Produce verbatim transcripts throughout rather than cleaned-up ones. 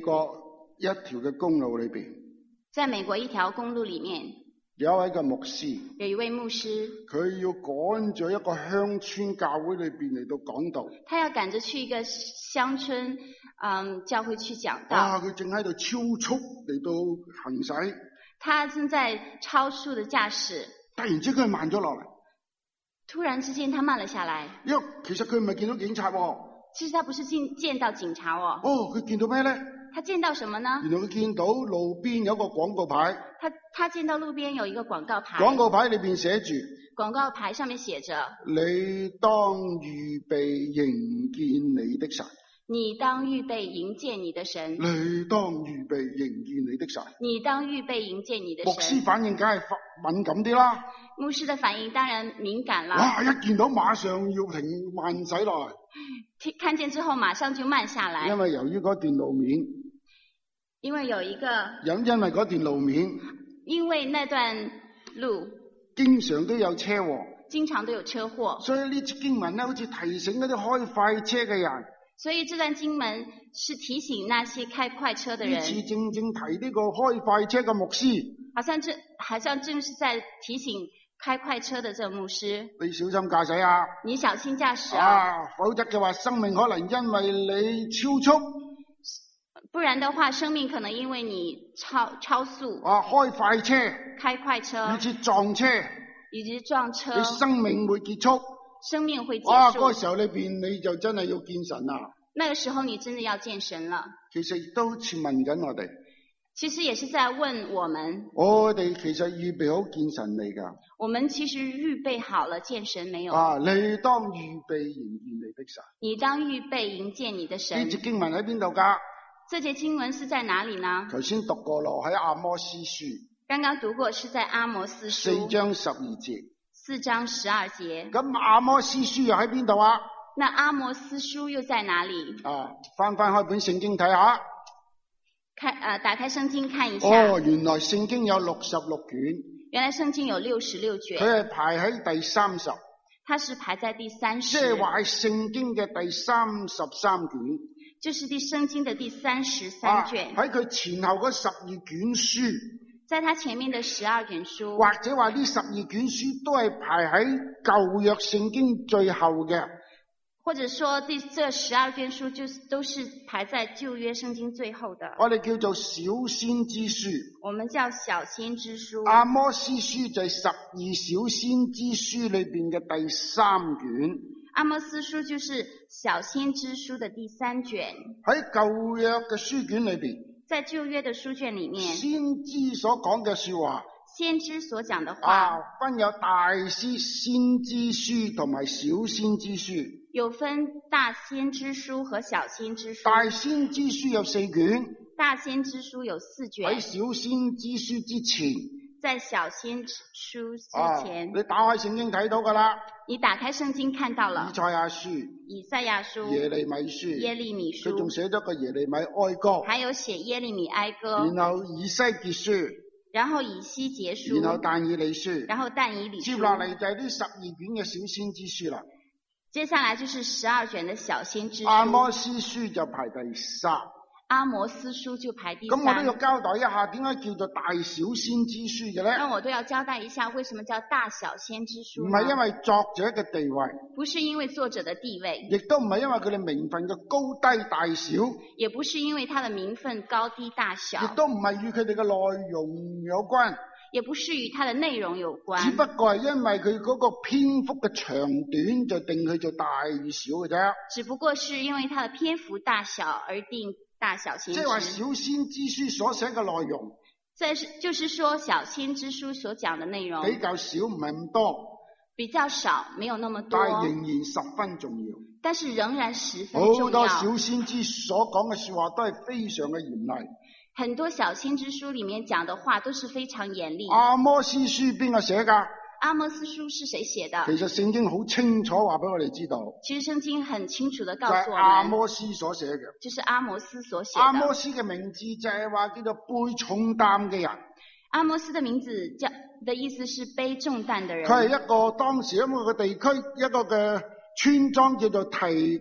國一條嘅公路裏邊， 在美國一條公路裏面， 有一位嘅牧師， 有一位牧師， 佢要趕咗一個鄉村教會裏邊嚟到講道。 他要趕着去一個鄉村，嗯，教會去講道。 啊，佢正喺度超速嚟到行駛， 他正在超速的駕駛， 突然之間佢慢咗落嚟。 突然之間他慢了下來， 因為其實佢唔係見到警察喎。 其實他不是見見到警察哦。 哦，佢見到咩咧？ 他見到什麼呢？ 原來佢見到路邊有個廣告牌。 他他見到路邊有一個廣告牌。 廣告牌裏邊寫住， 廣告牌上面寫着： 你當預備迎見你的神。 你當預備迎接你的神。 你當預備迎見你的神。 你當預備迎接你的神。 牧師反應梗係敏感啲啦。 牧師的反應當然敏感啦。 哇！一見到馬上要停慢駛落嚟。 看見之後馬上就慢下來。 因為由於嗰段路面。 因為有一個。 因因為嗰段路面。 因為那段路。 經常都有車禍。 經常都有車禍。 所以呢節經文咧，好似提醒嗰啲開快車嘅人。 所以這段經文是提醒那些開快車的人。 呢次正正提呢個開快車嘅牧師。 好像這好像正是在提醒開快車的這個牧師。 你小心駕駛啊！ 你小心駕駛啊！ 啊，否則嘅話，生命可能因為你超速。 不然的話，生命可能因為你超超速。 啊，開快車。 開快車。 以致撞車。 以致撞車。 你生命會結束。 生命會結束。 啊，嗰個時候裏邊你就真係要見神啦。 那個時候你真的要見神了。 其實亦都好似問緊我哋。 其實也是在問我們。 我哋其實預備好見神嚟㗎。 我們其實預備好了見神沒有？ 啊，你當預備迎見你的神。 你當預備迎見你的神。 呢節經文喺邊度㗎？ 這節經文是在哪裡呢？ 頭先讀過咯，喺阿摩司書。 剛剛讀過，是在阿摩司書。 四章十二節。 四章十二節。 咁阿摩司書又喺邊度啊？ 那阿摩司書又在哪裡？ 啊，翻翻開本聖經睇下。 看，呃，打開聖經看一下。 哦，原來聖經有六十六卷。 原來聖經有六十六卷。 佢係排喺第三十。 它是排在第三十。 即係話係聖經嘅第三十三卷。 就是第聖經的第三十三卷。 喺、啊、佢前後嗰十二卷書。 在它前面的十二卷書。 或者話呢十二卷書都係排喺舊約聖經最後嘅。 或者說第這十二卷書就是都是排在舊約聖經最後的。 我哋叫做小先知書。 我們叫小先知書。 阿摩司書就係十二小先知書裏邊嘅第三卷。 阿摩司書就是小先知書的第三卷。 喺舊約嘅書卷裏邊， 在舊約的書卷裏面， 先知所講嘅說話， 先知所講的話， 啊，分有大先先知書同埋小先知書。 有分大先知書和小先知書。 大先知書有四卷。 大先知書有四卷。 喺小先知書之前。 在小先知書之前。 啊，你打開聖經睇到噶啦。 你打開聖經看到了。 以賽亞書。 以賽亞書。 耶利米書。 耶利米書。 佢仲寫咗個耶利米哀歌。 還有寫耶利米哀歌。 然後以西結書。 然後以西結書。 然後但以理書。 然後但以理書。 接落嚟就係呢十二卷嘅小先知書啦。 接下來就是十二卷的小先知書。 阿摩司書就排第三。 阿摩司書就排第三。 咁我都要交代一下，點解叫做大小先知書嘅咧？ 那我都要交代一下，為什麼叫大小先知書？ 唔係因為作者嘅地位。 不是因為作者的地位。 亦都唔係因為佢哋名分嘅高低大小。 也不是因為他的名分高低大小。 亦都唔係與佢哋嘅內容有關。 也不是與它的內容有關， 只不過係因為佢嗰個篇幅嘅長短就定佢做大與小嘅啫。 只不過是因為它的篇幅大小而定大小先知。 即係話小先知書所寫嘅內容， 這是就是說小先知書所講的內容比較少，唔係咁多， 比較少，沒有那麼多， 但係仍然十分重要。 但是仍然十分重要。 好多小先知所講嘅說話都係非常嘅嚴厲。 很多小先知書裏面講的話都是非常嚴厲。 阿摩司書邊個寫噶？ 阿摩司書是誰寫的？ 其實聖經好清楚話俾我哋知道。 其實聖經很清楚地告訴我們， 就係阿摩司所寫嘅。 就是阿摩司所寫的。 阿摩司嘅名字就係話叫做背重擔嘅人。 阿摩司的名字叫的意思是背重擔的人。 佢係一個當時一個嘅地區一個嘅村莊叫做提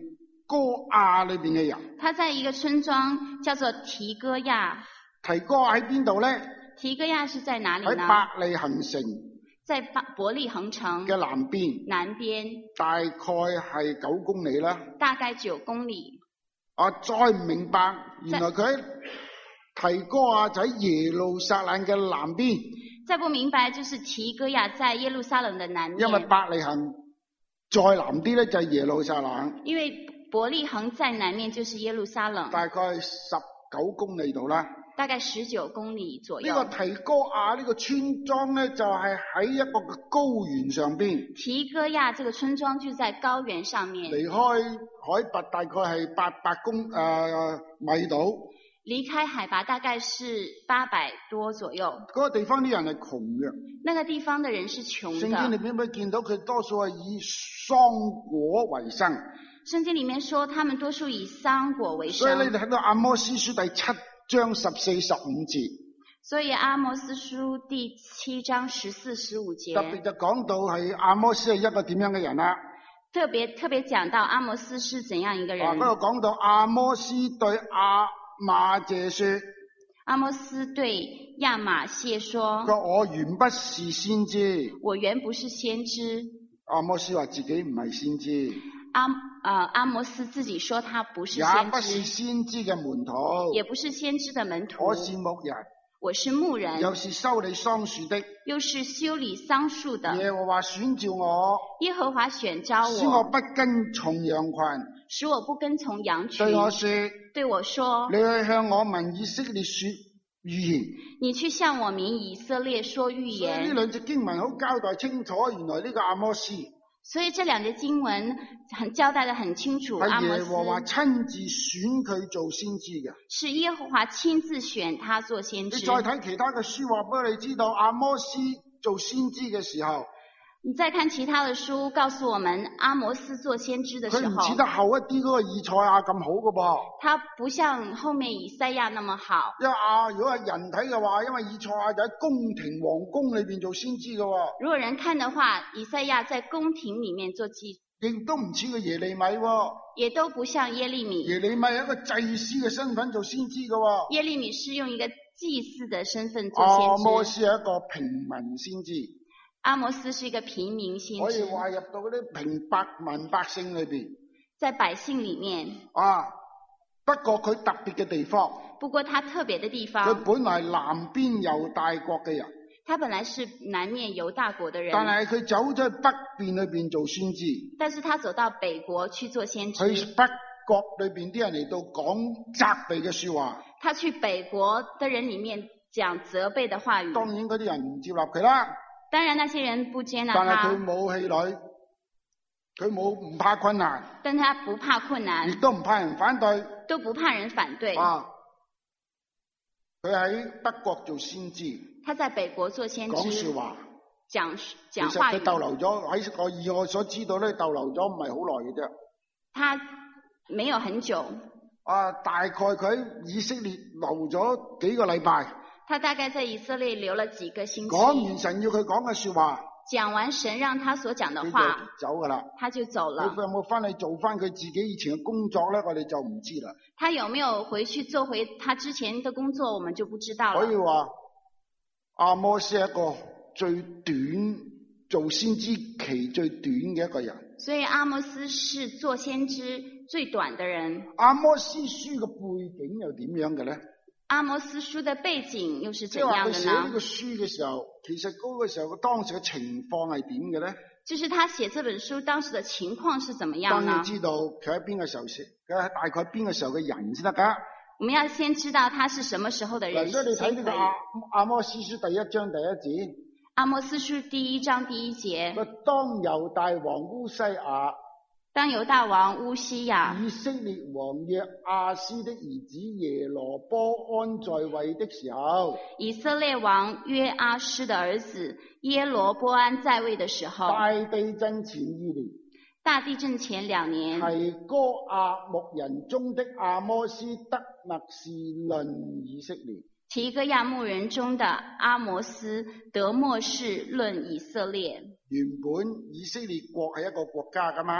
哥亞裏邊嘅人。 他在一個村莊叫做提哥亞。 提哥亞喺邊度咧？ 提哥亞是在哪裡呢？ 喺伯利恆城在伯利恆城嘅南邊， 南邊大概係九公里啦。 大概九公里。 我再唔明白，原來佢喺提哥亞就喺耶路撒冷嘅南邊。 再不明白，就是提哥亞在耶路撒冷的南面。 因為伯利恆再南啲咧就係耶路撒冷。 因為伯利恆在南面就是耶路撒冷。 大概十九公里度啦。 大概十九公里左右。 呢個提哥亞呢個村莊咧就係喺一個嘅高原上邊。 提哥亞這個村莊就在高原上面。離開海拔大概係八百公誒、呃、米度。 離開海拔大概是八百多左右。 嗰、那個地方啲人係窮嘅。 那個地方的人是窮的。 聖經裏邊會見到佢多數係以桑果為生。 聖經裏面說他們多數以桑果為生。 所以你哋睇到阿摩司書第七章十四十五節。 所以阿摩司書第七章十四十五節。 特別就講到係阿摩司係一個點樣嘅人啦。 特別特別講到阿摩司是怎樣一個人。 嗰度講到阿摩司對阿瑪謝說。 阿摩司對亞瑪謝說： 佢我原不是先知。 我原不是先知。 阿摩司話自己唔係先知。 阿呃阿摩司自己說他不是先知。 也不是先知嘅門徒。 也不是先知的門徒。 我是牧人。 我是牧人。 又是修理桑樹的。 又是修理桑樹的。 耶和華選召我。 耶和華選召我。 使我不跟從羊群。 使我不跟從羊群。 對我說。 對我說。 你去向我民以色列說預言。 你去向我民以色列說預言。 所以呢兩隻經文好交代清楚，原來呢個阿摩司。 所以這兩節經文很交代得很清楚。阿摩司係耶和華親自選佢做先知嘅。 是耶和華親自選他做先知。 你再睇其他嘅書話俾你知道，阿摩司做先知嘅時候。 你再看其他的書，告訴我們阿摩司做先知的時候， 佢唔似得後一啲嗰個以賽亞咁好嘅噃。 他不像後面以賽亞那麼好。 因為啊，如果係人睇嘅話，因為以賽亞就喺宮廷皇宮裏邊做先知嘅。 如果人看的話，以賽亞在宮廷裏面做祭， 亦都唔似個耶利米。 也都不像耶利米。 耶利米係一個祭司嘅身份做先知嘅。 耶利米是用一個祭司的身份做先知。 阿摩司係一個平民先知。 阿摩司是一個平民先知， 可以話入到嗰啲平百民百姓裏邊， 在百姓裏面。 啊，不過佢特別嘅地方， 不過他特別的地方， 佢本來南邊猶大國嘅人， 他本來是南面猶大國的人， 但係佢走咗去北邊裏邊做先知， 但是他走到北國去做先知， 去北國裏邊啲人嚟到講責備嘅說話， 他去北國的人裏面講責備的話語， 當然嗰啲人唔接納佢啦。 當然那些人不接納他， 但係佢冇氣餒，佢冇唔怕困難， 但他不怕困難， 亦都唔怕人反對， 都不怕人反對。 啊，佢喺北國做先知， 他在北國做先知， 講說話， 講講話語。 其實佢逗留咗喺我以我所知道咧，逗留咗唔係好耐嘅啫。 他沒有很久。 啊，大概佢喺以色列留咗幾個禮拜。 他大概在以色列留了幾個星期。 講完神要佢講嘅說話， 講完神讓他所講的話， 就走噶啦， 他就走了。 佢有冇翻去做翻佢自己以前嘅工作咧？我哋就唔知啦。 他有沒有回去做回他之前的工作，我們就不知道了。 可以話阿摩司係一個最短做先知期最短嘅一個人。 所以阿摩司是做先知最短的人。 阿摩司書嘅背景又點樣嘅咧？ 阿摩司書的背景又是怎樣的呢？ 即係話佢寫呢個書嘅時候，其實嗰個時候佢當時嘅情況係點嘅咧？ 就是他寫這本書當時的情況是怎麼樣呢？ 當然知道佢喺邊個時候寫，佢喺大概邊個時候嘅人先得噶。 我們要先知道他是什麼時候的人。 所以你睇呢個阿阿摩司書第一章第一節。 阿摩司書第一章第一節。 當猶大王烏西亞。 當猶大王烏西亞， 以色列王約阿斯的兒子耶羅波安在位的時候， 以色列王約阿斯的兒子耶羅波安在位的時候， 大地震前二年， 大地震前兩年， 提哥亞牧人中的阿摩司得默示論以色列。 提哥亞牧人中的阿摩司得默示論以色列。 原本以色列國係一個國家噶嘛？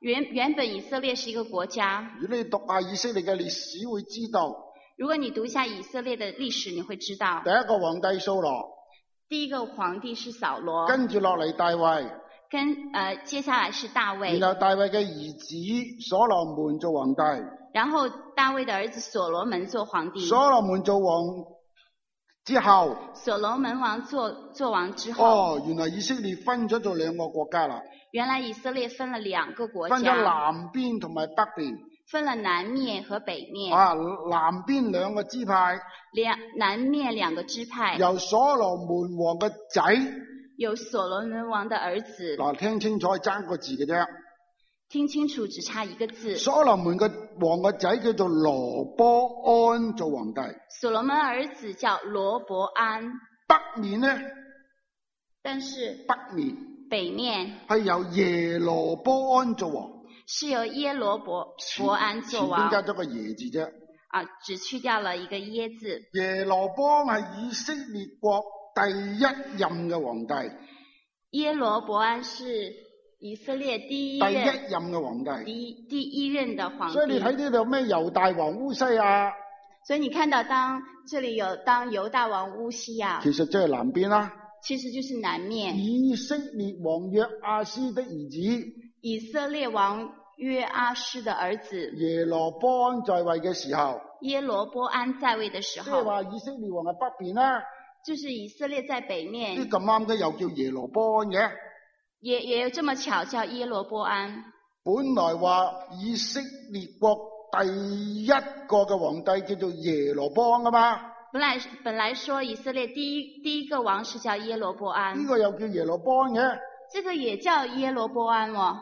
原原本以色列是一个国家， 如果你讀下以色列嘅歷史，會知道如果你讀一下以色列的歷史，你會知道第一個皇帝掃羅， 第一個皇帝是掃羅， 跟住落嚟大衛， 跟呃接下來是大衛， 然後大衛嘅兒子所羅門做皇帝， 然後大衛的兒子所羅門做皇帝， 所羅門做王之後， 所羅門王做做王之後， 哦，原來以色列分咗做兩個國家啦， 原來以色列分了兩個國分咗家， 南邊同埋北邊。 分了南面和北面， 啊，南邊兩個支派， 兩南面兩個支派， 由所羅門王嘅仔， 有所羅門王的兒子， 嗱，聽清楚係爭個字嘅啫。 聽清楚只差一個字。 所羅門嘅王嘅仔叫做羅波安做皇帝， 所羅門兒子叫羅伯安， 北面呢， 但是北面北面係由耶羅波安做王， 是由耶羅伯伯安做前邊王， 加咗個耶字啫。 啊，只去掉了一個耶字。 耶羅波安係以色列國第一任嘅皇帝， 耶羅伯安是以色列第一第一任任嘅皇帝。 第一第一任的皇帝。 所以你睇呢度有咩猶大王烏西亞， 所以你看到當這裡有當猶大王烏西亞， 其實即係南邊啦。 其實就是南面。 以色列王約阿斯的兒子以色列王約阿施的兒子耶羅波安在位嘅時候， 耶羅波安在位的時即係候， 話以色列王係北邊啦。 就是以色列在北呢面， 咁啱嘅又叫耶羅波安嘅。 也也有這麼巧叫耶羅波安。 本來話以色列國第一個嘅皇帝叫做耶羅波安噶嘛， 本來本來說以色列第一第一個王是叫耶羅波安， 呢個又叫耶羅波安嘅。 這個也叫耶羅波安哦。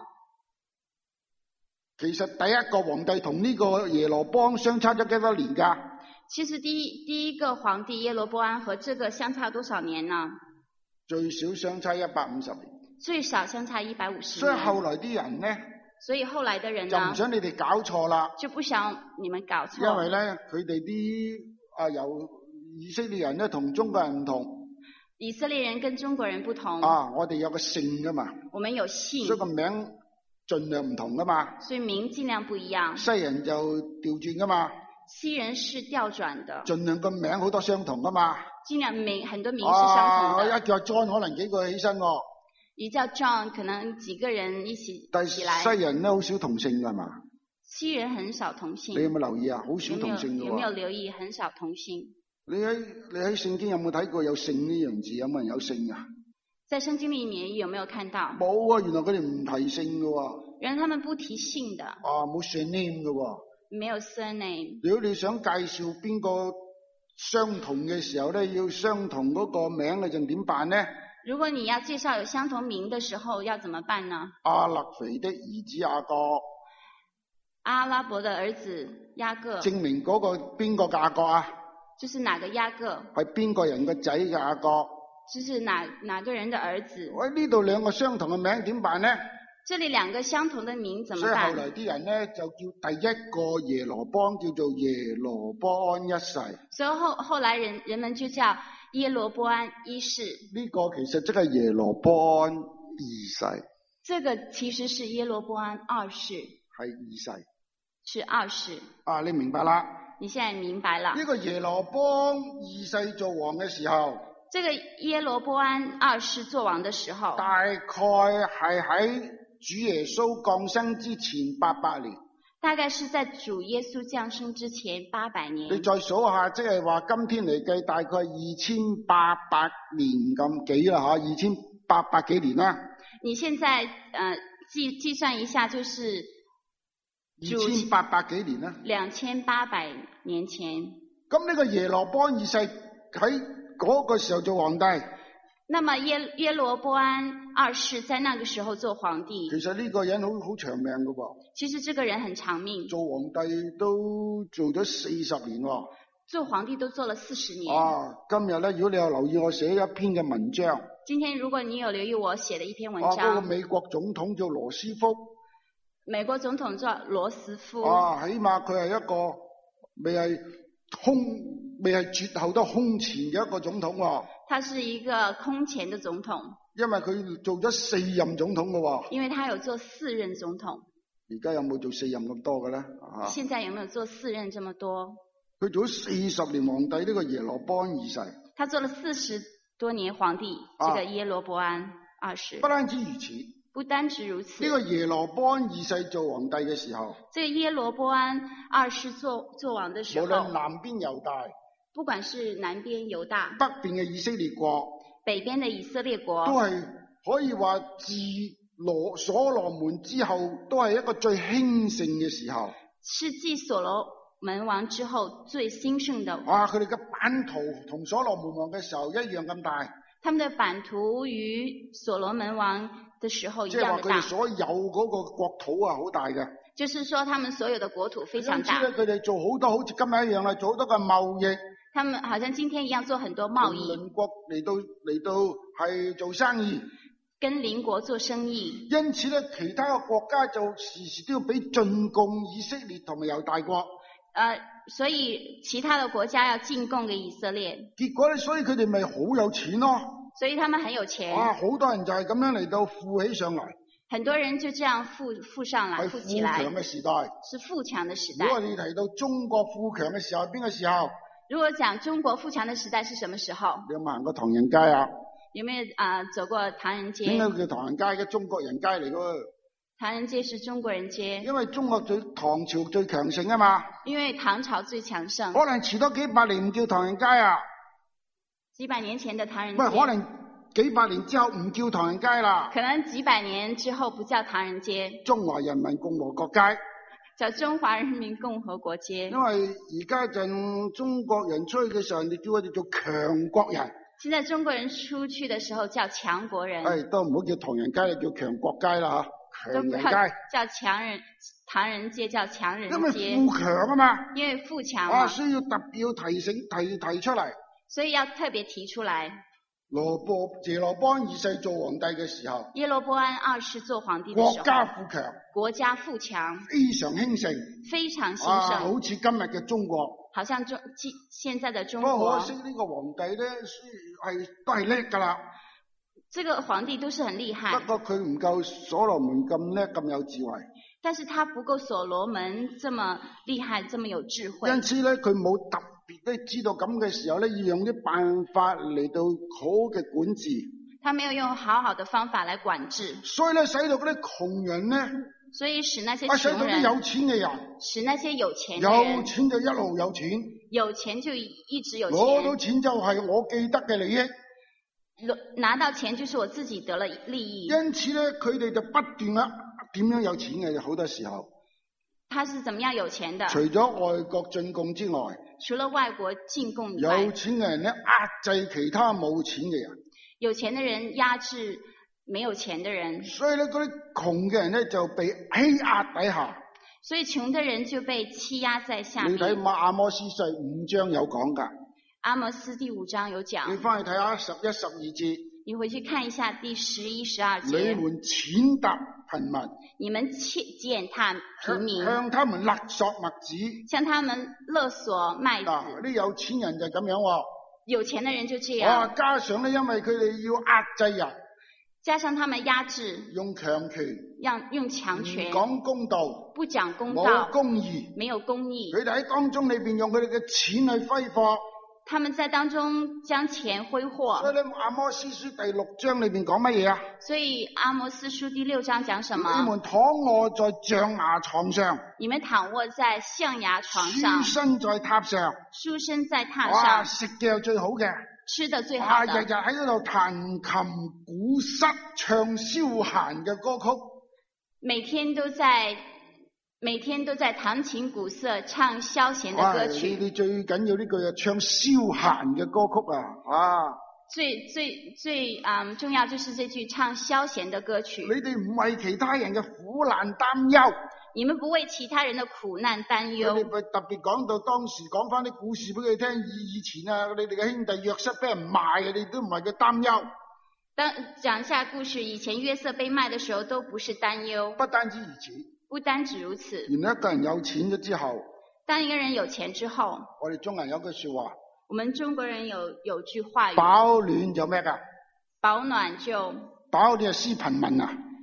其實第一個皇帝同呢個耶羅波安相差咗幾多年㗎？ 其實第一第一個皇帝耶羅波安和這個相差多少年呢？ 最少相差一百五十年。 最少相差一百五十所以年。 後來啲人呢， 所以後來的人就唔呢， 想你哋搞錯啦， 就不想你們搞錯。 因為咧佢哋啲啊由以色列人咧同中國人唔同以色列人跟中國人不同。 啊，我哋有個姓噶嘛， 我們有姓， 所以個名盡量唔同噶嘛。 所以名盡量不一樣。 西人就調轉噶嘛， 西人是調轉的， 盡量個名好多相同噶嘛。 盡量名很多名是相同啊， 的。 一叫 John 可能幾個起身喎， 一叫 John 可能幾個人一起但起來。 係西人咧好少同姓噶嘛。 西人很少同姓。 你有冇留意啊？好少有沒有同姓噶有沒有喎。 留意很少同姓？ 你喺你喺聖經有冇睇過有姓呢樣字？有冇人有姓啊？ 在聖經裏面有沒有看到？ 冇啊，原來佢哋唔提姓噶喎。 原來他們不提姓的， 啊，冇 surname 噶喎。 沒有 surname。 如果你想介紹邊個相同嘅時候咧，要相同嗰個名嘅，就點辦呢？ 如果你要介紹有相同名的時候，要怎麼辦呢？ 亞勒腓的兒子雅各， 阿拉伯的兒子雅各， 證明嗰個邊個雅各啊？ 就是哪個雅各？ 係邊個人個仔嘅雅各？ 就是哪哪個人的兒子？ 喂，呢度兩個相同嘅名點辦呢？ 這裡兩個相同的名怎麼所以後辦？ 來啲人咧就叫第一個耶羅波安叫做耶羅波安一世。 所以後後來人人們就叫耶羅波安一世。 呢個其實即係耶羅波安二世， 這個其實是耶羅波安二世， 係二世。 是二世。 啊，你明白啦？ 你現在明白了？ 呢個耶羅波安二世做王嘅時候， 這個耶羅波安二世做王的時候， 大概係喺主耶穌降生之前八百年。 大概是在主耶穌降生之前八百年。 你再數下，即係話今天嚟計，大概二千八百年咁幾啦吓，二千八百幾年啦。 你現在呃計計算一下，就是二千八百幾年啦。 兩千八百年前。 咁呢個耶羅波安二世喺嗰個時候做皇帝。 那麼耶耶羅波安二世在那個時候做皇帝。 其實呢個人好好長命噶噃。 其實這個人很長命。 做皇帝都做咗四十年喎。 做皇帝都做了四十年。 啊，今日咧，如果你有留意我寫一篇嘅文章。 今天如果你有留意我寫的一篇文章。 啊，嗰個美國總統叫羅斯福。 美國總統叫羅斯福。 啊，起碼佢係一個未係空未係絕後都空前嘅一個總統喎。 他是一個空前的總統。 因為佢做咗四任總統嘅喎。 因為他有做四任總統。 而家有冇做四任咁多嘅咧？啊， 現在有沒有做四任這麼多？ 佢做咗四十年皇帝，呢個耶羅波安二世。 他做了四十多年皇帝， 啊、 這個耶羅波安二世。 不單止如此， 不單止如此。 呢、這個耶羅波安二世做皇帝嘅時候， 這個耶羅波安二世做做王的時候， 無論南邊猶大， 不管是南邊猶大， 北邊嘅以色列國， 北邊的以色列國， 都係可以話自羅所羅門之後，都係一個最興盛嘅時候。 是繼所羅門王之後最興盛的。 哇！佢哋嘅版圖同所羅門王嘅時候一樣咁大。 他們的版圖與所羅門王的時候一樣的大。 即係話佢哋所有嗰個國土啊，好大嘅。 就是說，他們所有的國土非常大。 因此咧，佢哋做好多好似今日一樣啦，做好多嘅貿易。 他們好像今天一樣做很多貿易。 鄰國嚟到嚟到係做生意。 跟鄰國做生意。 因此咧，其他嘅國家就時時都要俾進貢以色列同埋猶大國。 呃，所以其他的國家要進貢給以色列。 結果咧，所以佢哋咪好有錢咯。 所以他們很有錢。 哇！好多人就係咁樣嚟到富起上來。 很多人就這樣富富上來，富起來。 係富強嘅時代。 是富強的時代。 如果你提到中國富強嘅時候，邊個時候？ 如果講中國富強的時代是什麼時候？ 你有冇行過唐人街啊？ 有沒有啊、呃、走過唐人街？ 點解叫唐人街嘅？中國人街嚟噶。 唐人街是中國人街。因為中國最唐朝最強盛啊嘛。 因為唐朝最強盛。 可能遲多幾百年唔叫唐人街啊。 幾百年前的唐人街。 唔係，可能幾百年之後唔叫唐人街啦。 可能幾百年之後不叫唐人街。 中華人民共和國街。 叫中華人民共和國街。 因為而家陣中國人出去嘅時候，你叫佢哋做強國人。 現在中國人出去的時候叫強國人。 係都唔好叫唐人街，叫強國街啦吓。強人街。 叫強人唐人街叫強人街。 因為富強啊嘛。 因為富強啊，需要特別要提醒提提出嚟。 所以要特別提出來。 羅波耶羅波安二世做皇帝嘅時候。 耶羅波安二世做皇帝嘅時候。 國家富強。 國家富強。 非常興盛。 非常興盛。 啊，好似今日嘅中國。 好像中現在的中國。 不過可惜呢個皇帝咧，係都係叻噶啦。 這個皇帝都是很厲害。 不過佢唔夠所羅門咁叻咁有智慧。但是他不夠所羅門這麼厲害，這麼有智慧。 因此咧，佢冇特別咧知道咁嘅時候咧，要用啲辦法嚟到好嘅管治。 他沒有用好好的方法來管治。 所以咧，使到嗰啲窮人咧。 所以使那些窮人。啊，使到啲有錢嘅人。 使那些有錢嘅人。 有錢就一路有錢。 有錢就一直有錢。 攞到錢就係我既得嘅利益。 拿到錢就是我自己得了利益。 因此咧，佢哋就不斷啊，點樣有錢嘅好多時候。 他是怎麼樣有錢的？ 除咗外國進貢之外。 除了外國進貢以外。 有錢嘅人咧，壓制其他冇錢嘅人。 有錢嘅人壓制沒有錢嘅人。 所以咧，嗰啲窮嘅人咧就被欺壓底下。 所以窮嘅人就被欺壓在下面。 你睇阿摩司第五章有講噶。 阿摩司第五章有講。 你翻去睇下十一、十二節。 你回去看一下第十一、十二節。 你們踐踏貧民。 你們踐踏貧民。 向他們勒索麥子。 向他們勒索麥子。 嗱，啲有錢人就咁樣喎。 有錢的人就這樣。 哇，加上咧，因為佢哋要壓制人。 加上他們壓制。 用強權。 讓用強權。 唔講公道。 不講公道。 冇公義。 沒有公義。 佢哋喺當中裏邊用佢哋嘅錢去揮霍。 他們在當中將錢揮霍。 所以咧，阿摩司書第六章裏邊講乜嘢啊？ 所以阿摩司書第六章講什麼？ 你們躺臥在象牙床上。 你們躺臥在象牙床上。 舒身在榻上。 舒身在榻上。 哇，食嘅又最好嘅。 吃的最好的。 日日喺嗰度彈琴鼓瑟，唱消閒嘅歌曲。 每天都在。每天都在彈琴鼓瑟唱消閒的歌曲。 你最緊要呢句啊，唱消閒嘅歌曲啊，啊！ 最最最嗯重要就是這句唱消閒的歌曲。 你哋唔為其他人嘅苦難擔憂。 你們不為其他人的苦難擔憂。 你特別講到當時講翻啲故事俾佢聽，以以前啊，你哋嘅兄弟約瑟俾人賣嘅，你都唔係佢擔憂。 當講一下故事，以前約瑟被賣的時候都不是擔憂。 不單止如此。 不單止如此。 原來一個人有錢咗之後， 當一個人有錢之後， 我哋中國人有句說話。 我們中國人有有句話語。 飽暖就咩噶？ 飽暖就。 飽暖係施貧民啊。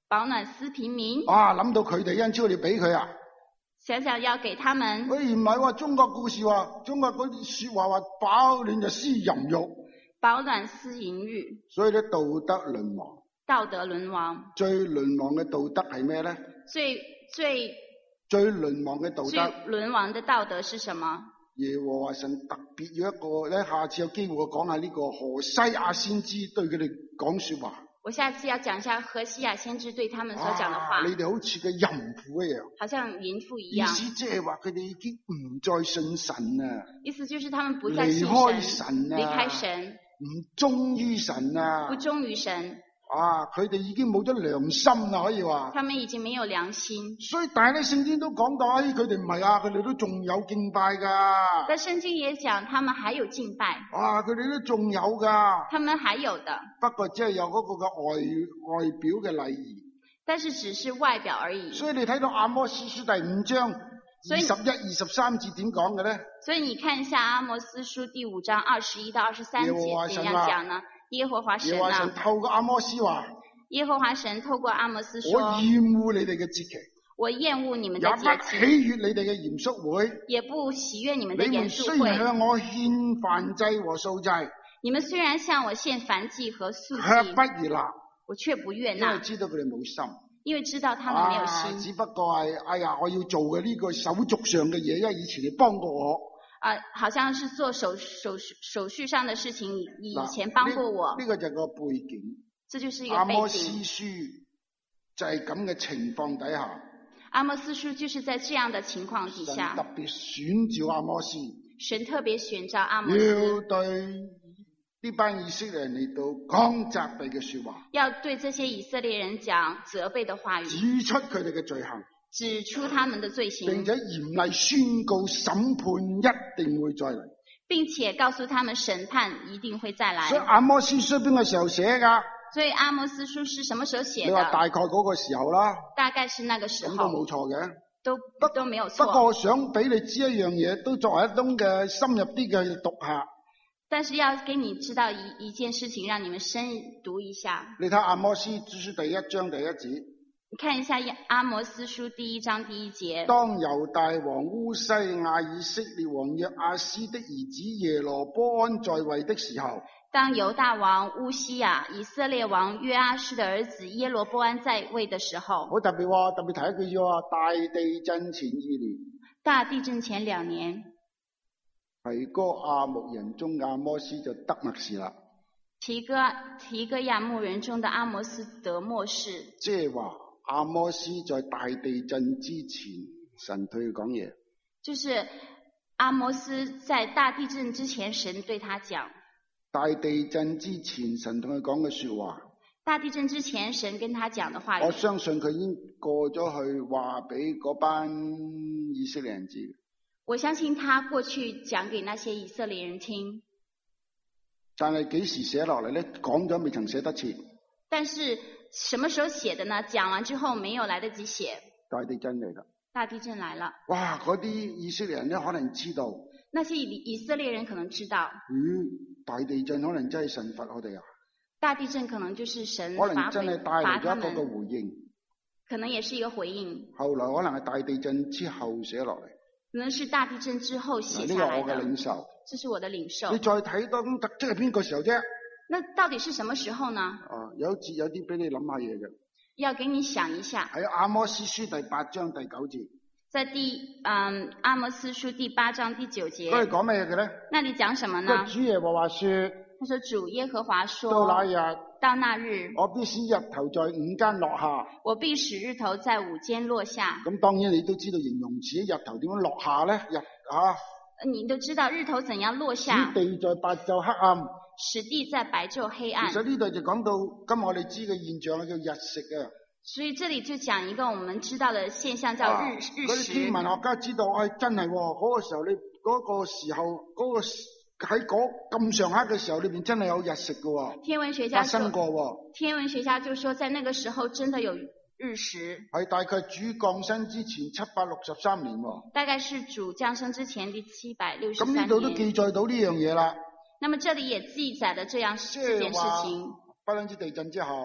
保暖思平民。 啊，諗到佢哋因超你俾佢啊！ 想想要給他們。 喂，唔係話中國故事話，中國嗰啲說話話飽暖就思淫欲， 飽暖思淫欲。 所以咧道德淪亡。 道德淪亡。 最淪亡嘅道德係咩咧？ 最最最淪亡嘅道德。 最淪亡嘅道德是什麼？ 耶和華神特別要一個咧，下次有機會我講下呢個何西阿先知對佢哋講說話。 我下次要講一下何西亞先知對他們所講的話。 啊、你哋好似個淫婦一樣。 好像淫婦一樣。 意思即係話佢哋已經唔再信神啊。 意思就是他們不再信神。 離開神啊。 離開神。 唔忠於神啊。 不忠於神。 啊！佢哋已經冇咗良心啦，可以話。 他們已經沒有良心。 所以但係咧，聖經都講到，哎，佢哋唔係啊，佢哋都仲有敬拜噶。 但聖經也講，他們還有敬拜。 啊，佢哋都仲有噶。 他們還有的。不過只係有嗰個嘅外外表嘅禮儀。 但是只是外表而已。所以你睇到阿摩司書第五章二十一、二十三節點講嘅咧？ 所以你看一下阿摩司書第五章二十一到二十三節點樣講呢？耶和華神啊！ 耶和華神透過阿摩司話： 耶和華神透過阿摩司說： 我厭惡你哋嘅節期， 我厭惡你們的節期， 也不喜悅你哋嘅嚴肅會， 也不喜悅你們的嚴肅會。 你們雖然向我獻燔祭和素祭， 你們雖然向我獻燔祭和素祭， 卻不悅納， 我卻不悅納， 因為知道佢哋冇心， 因為知道他們沒有心。 啊、只不過係哎呀，我要做嘅呢個手續上嘅嘢，因為以前你幫過我。 啊、呃，好像是做手手手續上的事情，你以前幫過我。 呢、這個就係個背景。 這就是一個背景。 阿摩司書就係咁嘅情況底下。 阿摩司書就是在這樣的情況底下。 神特別選召阿摩司。 神特別選召阿摩司。 要對呢班以色列人嚟到講責備嘅說話。 要對這些以色列人講責備的話語。 指出佢哋嘅罪行。 指出他們的罪行， 並且嚴厲宣告審判一定會再嚟， 並且告訴他們審判一定會再來。 所以阿摩司書邊個時候寫噶？ 所以阿摩司書是什麼時候寫的？ 你話大概嗰個時候啦， 大概是那個時候， 咁都冇錯嘅， 都不都沒有錯。 不過我想俾你知一樣嘢，都作為一種嘅深入啲嘅讀下。 但是要給你知道一一件事情，讓你們深讀一下。 你睇阿摩司書第一章第一節。 你看一下阿摩司書第一章第一節。當猶大王烏西亞以色列王約阿斯的兒子耶羅波安在位的時候， 當猶大王烏西亞以色列王約阿斯的兒子耶羅波安在位的時候， 好特別喎，特別提一句喎，大地震前二年。 大地震前兩年， 提哥亞牧人中阿摩司就得默示啦。 提哥提哥亞牧人中的阿摩司得默示， 即係話。阿摩司在大地震之前，神對佢講嘢。 就是阿摩司在大地震之前，神對他講。 大地震之前，神同佢講嘅說話。 大地震之前，神跟他講的話語。 我相信佢已經過咗去話俾嗰班以色列人知。 我相信他過去講給那些以色列人聽。 但係幾時寫落嚟咧？講咗未曾寫得切。 但是。什麼時候寫的呢？講完之後沒有來得及寫。 大地震嚟啦！ 大地震來了。 哇！嗰啲以色列人咧可能知道。 那些以以色列人可能知道。 嗯，大地震可能真係神罰我哋啊！ 大地震可能就是神罰可能真係帶嚟咗一個嘅回應。 可能也是一個回應。 後來可能係大地震之後寫落嚟。 可能是大地震之後寫下來的。 呢個我嘅領受。 這是我的領受。 你再睇到咁，即係邊個時候啫？ 那到底是什麼時候呢？ 啊，有節有啲俾你諗下嘢嘅。 要給你想一下。 喺阿摩司書第八章第九節。 在第嗯阿摩司書第八章第九節。 嗰度講咩嘅咧？ 那你講什麼呢？ 主耶和華說。 他說主耶和華說。 到那日。 到那日。 我必使日頭在午間落下。 我必使日頭在午間落下。 咁當然你都知道形容詞日頭點樣落下咧？日啊。 你都知道日頭怎樣落下。 使地在白晝黑暗。 使地在白晝黑暗。 其實呢度就講到今日我哋知嘅現象叫日食啊。 所以這裏就講一個我們知道的現象叫日、啊、日食。 嗰啲天文學家知道，哎，真係嗰、哦那個時候你嗰、那個時候嗰、那個喺嗰咁上下嘅時候裏邊真係有日食嘅喎。 天文學家發生過喎。 天文學家就說，在那個時候真的有日食。 係大概主降生之前七百六十三年喎。 大概是主降生之前第七百六十三年。 咁呢度都記載到呢樣嘢啦。 那麼這裏也記載了這樣這件事情。 不單止地震之後，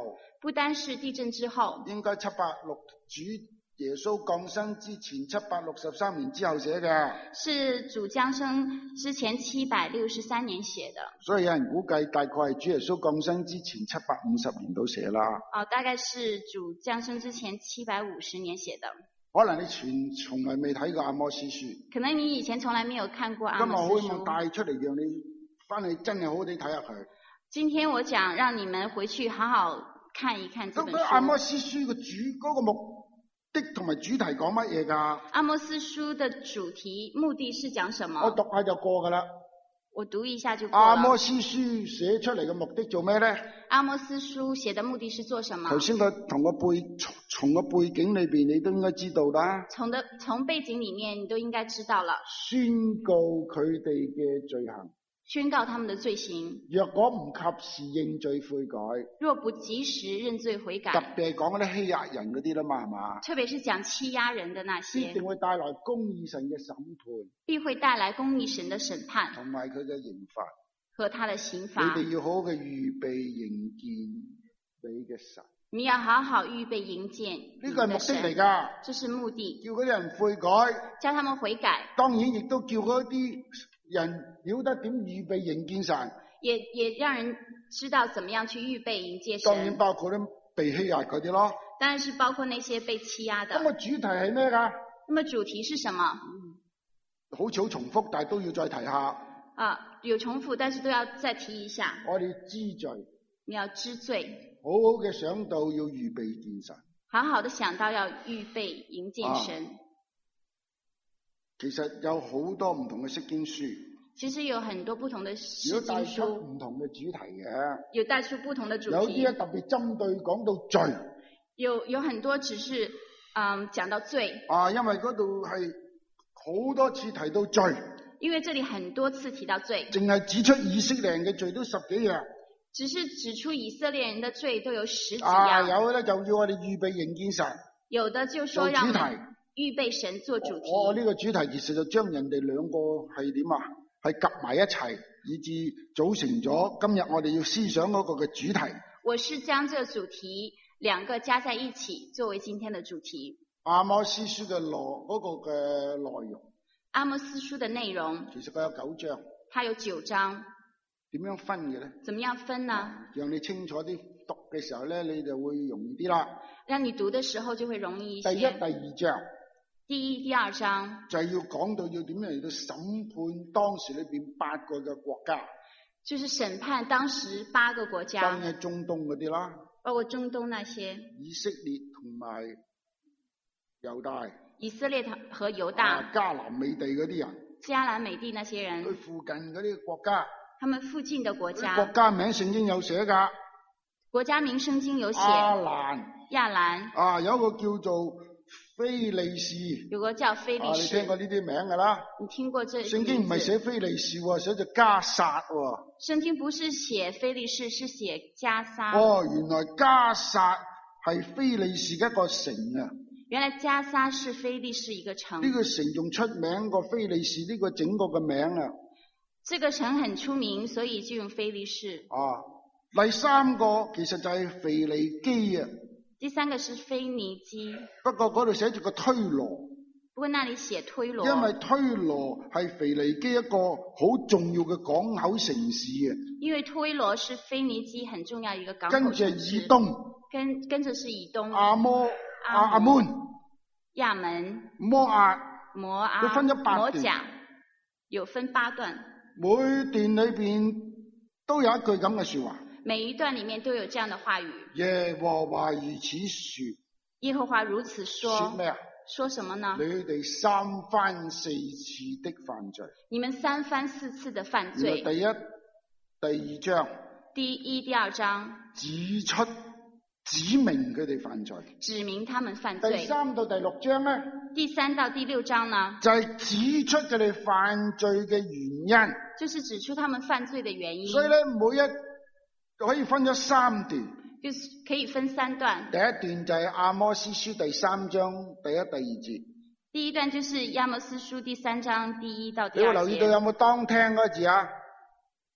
不單是地震之後， 應該七百六主耶穌降生之前七百六十三年之後寫嘅。 是主降生之前七百六十三年寫的。 所以有人估計大概係主耶穌降生之前七百五十年到寫啦。 哦，大概是主降生之前七百五十年寫的。 可能你全從來未睇過阿摩司書， 可能你以前從來沒有看過阿今日摩司我希望書。 帶出嚟，讓你翻去真係好好地睇下佢。 今天我講讓你們回去好好看一看這本咁阿摩書。 司書嘅主嗰、那個目的同埋主題講乜嘢㗎？ 阿摩司書的主題目的是講什麼？ 我讀下就過㗎啦。 我讀一下就過了。 阿摩司書寫出嚟嘅目的做咩咧？ 阿摩司書寫的目的是做什麼？ 頭先個同個背從從個背景裏邊，你都應該知道啦。 從的從背景裡面，你都應該知道了。 宣告佢哋嘅罪行。 宣告他們的罪行。 若果唔及時認罪悔改， 若不及時認罪悔改， 特別係講嗰啲欺壓人嗰啲啦嘛，係嘛？ 特別是講欺壓人的那必些， 定會帶來公義神嘅審判， 必會帶來公義神的審判同埋佢嘅刑罰。 和他的刑你罰。 哋要好好嘅預備迎見你嘅神， 你要好好預備迎見你呢個係目的的神。 嚟㗎。 這是目的， 叫嗰啲人悔改， 叫他們悔改， 當然亦都叫嗰啲人曉得點預備迎見神。 也也讓人知道怎麼樣去預備迎接當然神。 包括啲被欺壓嗰啲咯。 當然是包括那些被欺壓的。 咁個主題係咩㗎？ 那麼主題是什麼？ 好似好重複，但係都要再提下。 啊，有重複，但是都要再提一下。 我哋知罪， 你要知罪， 好好嘅想到要預備見神。 好好的想到要預備迎見神。 啊其實有好多唔同嘅釋經書， 其實有很多不同的如釋經果帶出書， 唔同嘅主題嘅， 有帶出不同的主有啲咧題。 特別針對講到罪有有很多只是嗯講到罪， 啊，因為嗰度係好多次提到罪， 因為這裡很多次提到罪， 淨係指出以色列人嘅罪都十幾樣。 只是指出以色列人的罪都有十幾啊， 樣。 有咧就要我哋預備迎見神有的就做主說讓我們題。 預備神做主題。 我呢個主題其實就將人哋兩個係點啊，係夾埋一齊，以致組成咗今日我哋要思想嗰個嘅主題。 我是將這個主題兩個加在一起，作為今天的主題。 阿摩司書嘅內嗰個嘅內容， 阿摩司書的內容， 其實佢有九章， 它有九章， 點樣分嘅咧？ 怎麼樣分呢？ 讓你清楚啲讀嘅時候咧，你就會容易啲啦。 讓你讀的時候就會容易一第一、 些。 第二章第一、第二章就係要講到要點樣嚟到審判當時裏邊八個嘅國家， 就是審判當時八個國當家， 然係中東嗰啲啦， 包括中東那些以色列同埋猶大、 以色列和猶啊大、 迦南美地嗰啲人， 迦南美地那些佢人， 附近嗰啲國家， 他們附近的國嗰啲國家， 家名聖經有寫㗎。 國家名聖經有寫。 亞蘭亞蘭啊，有一個叫做非利士， 有個叫非啊，你利士， 聽過呢啲名㗎啦。 你聽過這聖經唔係寫非利士喎，寫咗加撒喎。 聖經不是寫非利士，是寫加撒。 哦，原來加撒係非利士嘅一個城啊！ 原來加撒是非利士一個城。 呢個城仲出名過非利士呢個整個嘅名啊！ 這個城很出名，所以就用非利士。 啊，第三個其實就係腓尼基啊， 第三個是腓尼基， 不過嗰度寫住個推羅， 不過那裡寫推羅， 因為推羅係腓尼基一個好重要嘅港口城市啊。 因為推羅是腓尼基很重要一個港口跟住城市。 以東、 跟跟着是以東、 亞摩、亞亞阿門門、 亞門、 摩押， 摩阿、 佢分咗八段摩甲，有分八段， 每段裏邊都有一句咁嘅說話。 每一段裡面都有這樣的話語。 耶和華如此說， 耶和華如此說。 說咩啊？ 說什麼呢？ 你哋三番四次的犯罪。 你們三番四次的犯罪。 第一、第二章第一、第二章指出、指明佢哋犯罪。 指明他們犯罪。 第三到第六章咧， 第三到第六章呢， 就係指出佢哋犯罪嘅原因。 就是指出他們犯罪的原因。 所以咧，每一可以分咗三段。 就是可以分三段。 第一段就係阿摩司書第三章第一、第二節。 第一段就是亞摩斯書第三章第一到第你會二節。 留意到有冇當聽嗰字啊？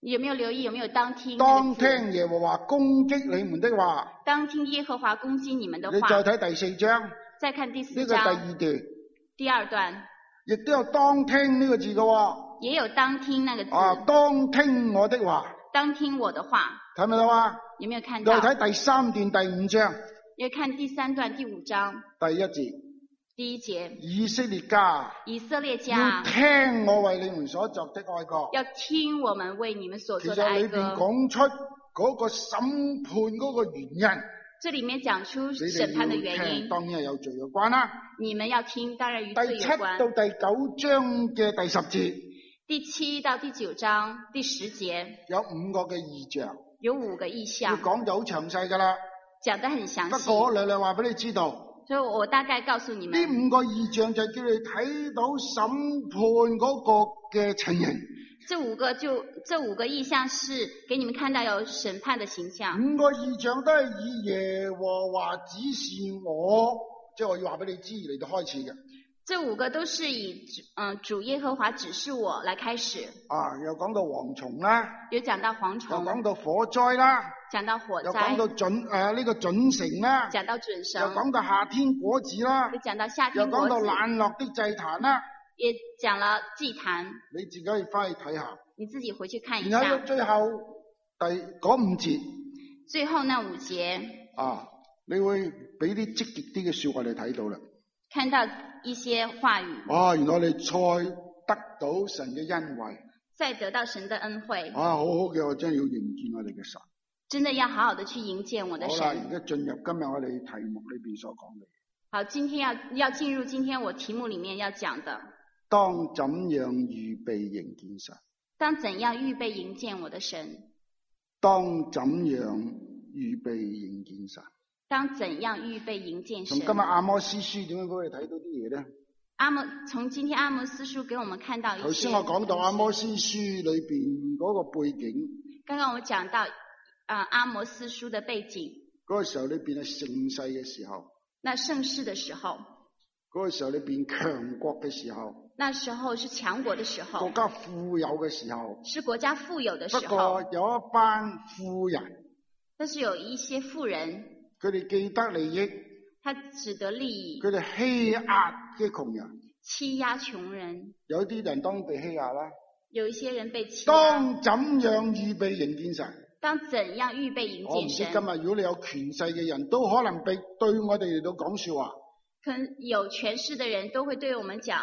有沒有留意？有沒有當聽？ 當聽耶和華攻擊你們的話。 當聽耶和華攻擊你們的話。 你再睇第四章。 再看第四章。 呢個第二段。 第二段。亦都有當聽呢個字嘅喎。 也有當聽那個字。 啊，當聽我的話。 當聽我的話。 睇唔睇到啊？ 有沒有看到？ 再睇第三段第五章。 要看第三段第五章。 第一節。 第一節， 以色列家， 以色列家， 要聽我為你們所作的哀歌， 要聽我們為你們所作的哀歌。 其實裏邊講出嗰個審判嗰個原因。 這裏面講出審判的原因。 當然係有罪有關啦。 你們要聽，當然與罪有關。 第七到第九章嘅第十節， 第七到第九章第十節， 有五個嘅異象， 有五個異象。 講就好詳細噶啦， 講得很詳細。 不過略略話俾你知道。 所以我大概告訴你們， 呢五個異象就叫你睇到審判嗰個嘅情形。 這五個就這五個異象是給你們看到有審判的形象。 五個異象都係以耶和華指示我，即係我要話俾你知嚟到開始嘅。 這五個都是以嗯主耶和華指示我來開始。 啊，又講到蝗蟲啦， 有講到蝗蟲， 又講到火災啦， 講到火災， 又講到準誒呢、呃這個準繩啦， 講到準繩， 又講到夏天果子啦， 又講到夏天果子， 又講到爛落的祭壇啦， 也講了祭壇。 你自己可以翻去睇下， 你自己回去看一下。 然後最後第嗰五節， 最後那五節啊，你會俾啲積極啲嘅說話你睇到啦。 看到一些話語。 啊，原來我哋再得到神嘅恩惠。 再得到神的恩惠。 啊，好好嘅，我真係要迎見我哋嘅神。 真的要好好的去迎見我的神。 好啦，而家進入今日我哋題目裏邊所講嘅。 好，今天要要進入今天我題目裏面要講的。 當怎樣預備迎見神？ 當怎樣預備迎見我的神？ 當怎樣預備迎見神？ 當怎樣預備迎見神？ 從今日阿摩司書點樣俾我哋睇到啲嘢咧？ 阿摩從今天阿摩司書給我們看到一些。頭先我講到阿摩司書裏邊嗰個背景。 剛剛我講到啊、呃、阿摩司書的背景。 嗰個時候裏邊係盛世嘅時候。 那盛世的時候。 嗰個時候裏邊強國嘅時候。 那時候是強國的時候。 國家富有嘅時候。 是國家富有的時候。 不過有一班富人。 但是有一些富人。 佢哋既得利益， 他只得利益。 佢哋欺壓嘅窮人， 欺壓窮人。 有啲人當被欺壓啦。 有一些人被欺壓。 當怎樣預備迎見神？ 當怎樣預備迎見神？我唔知今日如果你有權勢嘅人都可能被對我哋嚟到講說話。 可能有權勢嘅人都會對我們講。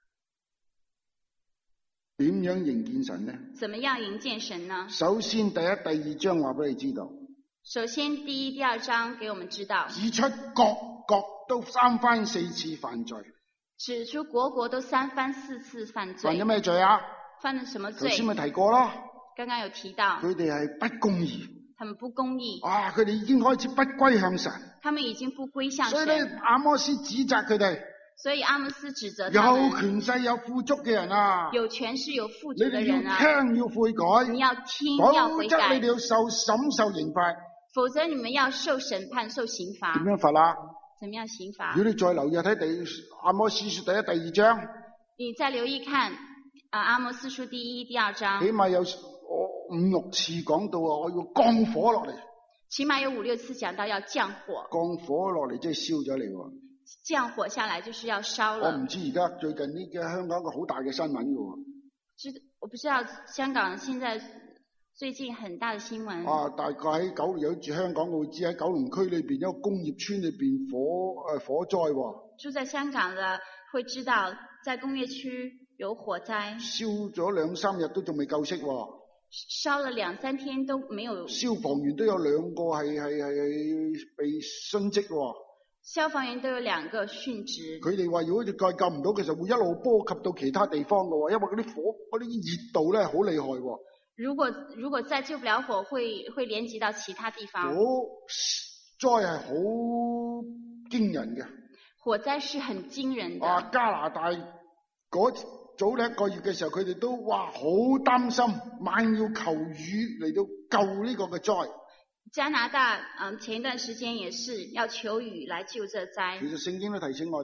點樣迎見神呢？ 怎麼樣迎見神呢？ 首先第一、第二章話俾你知道。 首先，第一、第二章給我們知道， 指出各國都三番四次犯罪， 指出國國都三番四次犯罪。 犯咗咩罪啊？ 犯咗什麼罪？ 頭先咪提過咯。 剛剛有提到， 佢哋係不公義。 他們不公義。 啊，佢哋已經開始不歸向神。 他們已經不歸向神。 所以咧，阿摩司指責佢哋。 所以阿摩司指責有權勢有富足嘅人啊， 有權勢有富足嘅人啊， 你哋要聽要悔改， 你要聽要悔改， 否則你哋要受審受刑罰。 否則你們要受審判受刑罰。 點樣罰啦？ 怎麼樣刑罰？ 如果你再留意睇第阿摩司書第一、第二章， 你再留意看啊阿摩司書第一、第二章， 起碼有我五六次講到啊，我要降火落嚟。 起碼有五六次講到要降火。 降火落嚟即係燒咗嚟喎。 降火下來就是要燒了。 我唔知而家最近呢個香港一個好大嘅新聞嘅喎。 知我不知道香港現在。最近很大的新聞啊，大概喺九有住香港嘅會知喺九龍區裏邊一個工業村裏邊火誒、呃、火災喎、哦。 住在香港嘅會知道，在工業區有火災， 燒咗兩三日都仲未救熄喎、哦。 燒了兩三天都沒有。 消防員都有兩個係係係被殉職喎。 消防員都有兩個殉職。佢哋話如果再救唔到，其實會一路波及到其他地方嘅喎，因為嗰啲火嗰啲熱度咧好厲害喎。 如果如果再救不了火，會會連接到其他地方。 火災係好驚人嘅。 火災是很驚人的。 啊，加拿大嗰早呢一個月嘅時候，佢哋都哇好擔心，猛要求雨嚟到救呢個嘅災。 加拿大嗯前一段時間也是要求雨來救這災。 其實聖經都提醒我哋啊。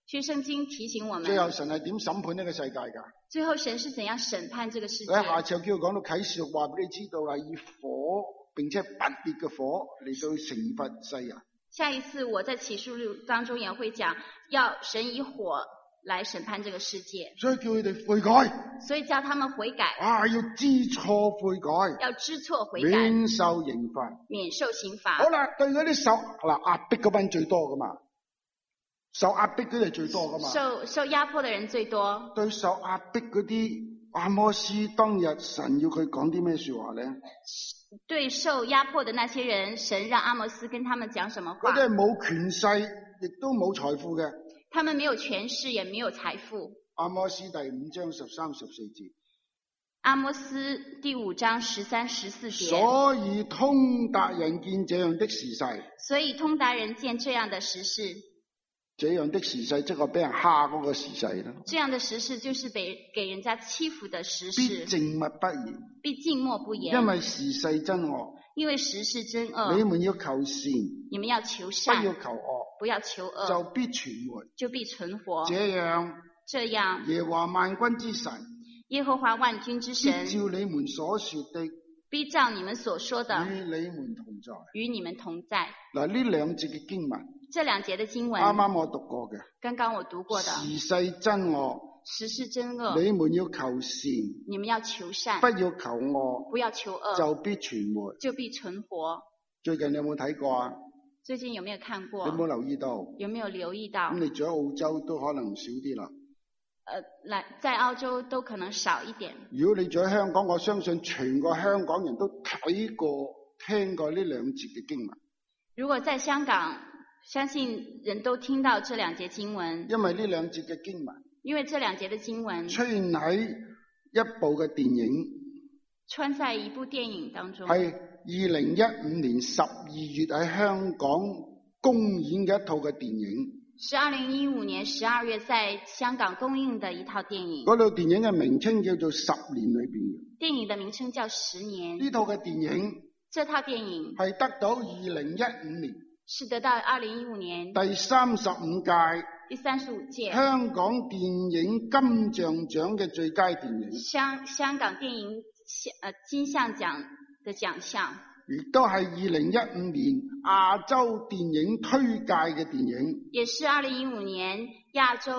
其實聖經提醒我們， 最後神係點審判呢個世界㗎？ 最後神是怎樣審判這個世界？ 喺下次又叫佢講到啟示錄，話俾你知道係以火並且不烈嘅火嚟到懲罰世人。 下一次我在啟示錄當中也會講，要神以火來審判這個世界， 所以叫佢哋悔改， 所以叫他們悔改， 啊，要知錯悔改， 要知錯悔改， 免受刑罰， 免受刑罰。 好啦，對嗰啲受嗱壓迫嗰班最多噶嘛，受壓迫嗰啲係最多噶嘛， 受受壓迫嘅人最多。 對受壓迫嗰啲，阿摩斯當日神要佢講啲咩說話咧？ 對受壓迫的那些人，神讓阿摩斯跟他們講什麼話？ 嗰啲係冇權勢，亦都冇財富嘅。 他們沒有權勢，也沒有財富。 阿摩斯第五章十三十四節。 阿摩斯第五章十三十四節。 所以通達人見這樣的時勢。所以通達人見這樣的時勢。 這樣的時勢即係俾人蝦嗰個時勢啦。 這樣的時勢就是俾給人家欺負的時勢。 必靜默不言。 必靜默不言。 因為時勢真惡。 因為時勢真惡。 你們要求善。 你們要求善。 不要求惡。 不要求惡。 就必存活。 就必存活。 這樣。 這樣。 耶和華萬軍之神。 耶和華萬軍之神。 必照你們所說的。 必照你們所說的。 與你們同在。 與你們同在。 嗱，呢兩節嘅經文。 這兩節的經文。 啱啱我讀過嘅。 剛剛我讀過的。 時勢真惡。 時勢真惡。 你們要求善。 你們要求善。 不要求惡。 不要求惡。 就必存活。 就必存活。 最近你有冇睇過啊？ 最近有沒有看過？ 有冇留意到？ 有沒有留意到？ 咁你住喺澳洲都可能少啲啦。 呃，來在澳洲都可能少一點。 如果你住喺香港，我相信全個香港人都睇過、聽過呢兩節嘅經文。 如果在香港，相信人都聽到這兩節經文。 因為呢兩節嘅經文。 因為這兩節嘅經文。 出現喺一部嘅電影。 穿在一部電影當中。 係二零一五年十二月喺香港公演嘅一套嘅電影。 是二零一五年十二月在香港公映的一套電影。 嗰套電影嘅名稱叫做《十年》裏邊嘅。 電影的名稱叫《十年》。 呢套嘅電影。 這套電影。 係得到二零一五年。 是得到二零一五年。 第三十五屆。 第三十五屆。 香港電影金像獎嘅最佳電影。 香香港電影呃金像獎的獎項。 亦都係二零一五年亞洲電影推介嘅電影， 也是二零一五年亞洲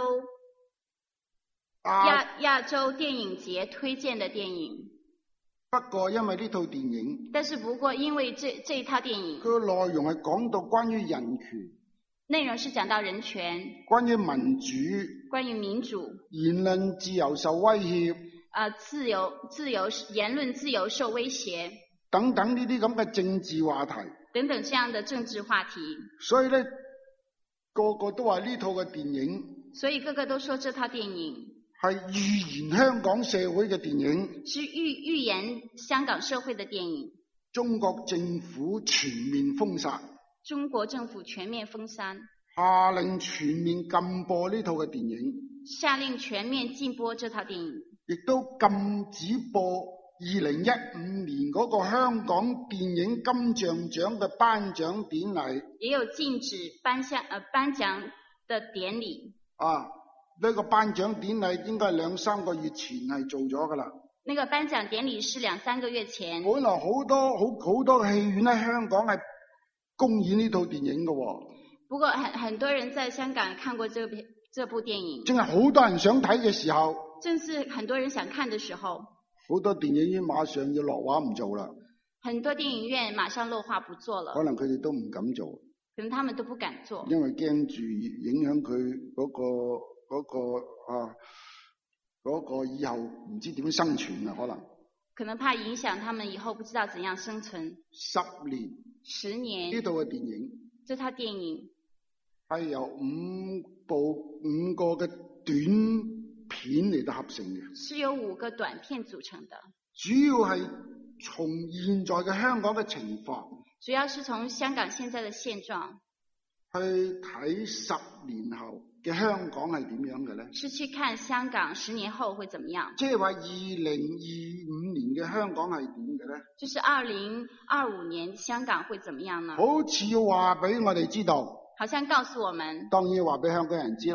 亞亞洲電影節推薦的電影。 不過因為呢套電影， 但是不過因為這這一套電影， 佢個內容係講到關於人權， 內容是講到人權， 關於民主， 關於民主， 言論自由受威脅， 啊、呃，自由自由言論自由受威脅。 等等呢啲咁嘅政治話題， 等等這樣的政治話題， 所以咧個個都話呢套嘅電影， 所以個個都說這套電影係預言香港社會嘅電影， 是預預言香港社會嘅電影。 中國政府全面封殺， 中國政府全面封殺， 下令全面禁播呢套嘅電影， 下令全面禁播這套電影， 亦都禁止播二零一五年嗰個香港電影金像獎嘅頒獎典禮， 也有禁止頒獎呃頒獎的典禮。 啊，呢、這個頒獎典禮應該係兩三個月前係做咗噶啦。 那個頒獎典禮是兩三個月前。 本來好多好好多戲院喺香港係公演呢套電影嘅、哦。 不過很很多人在香港看過這部這部電影。 正係好多人想睇嘅時候。 正是很多人想看嘅時候。 好多電影院馬上要落畫唔做啦。 很多電影院馬上落畫不做了。 可能佢哋都唔敢做。 可能他們都不敢做。 因為驚住影響佢嗰個嗰個啊嗰個以後唔知點生存啊，可能。 可能怕影響他們以後不知道怎樣生存。 十年。 十年。 呢套嘅電影。 這套電影係由五部五個嘅短片嚟到合成嘅，是由五個短片組成的。 主要係從現在嘅香港嘅情況， 主要是從香港現在嘅現狀去睇十年後嘅香港係點樣嘅咧？ 是去看香港十年後會怎麼樣？ 即係話二零二五年嘅香港係點嘅咧？ 就是二零二五年香港會怎麼樣呢？ 好似話俾我哋知道。 好像告訴我們， 當然話俾香港人知啦。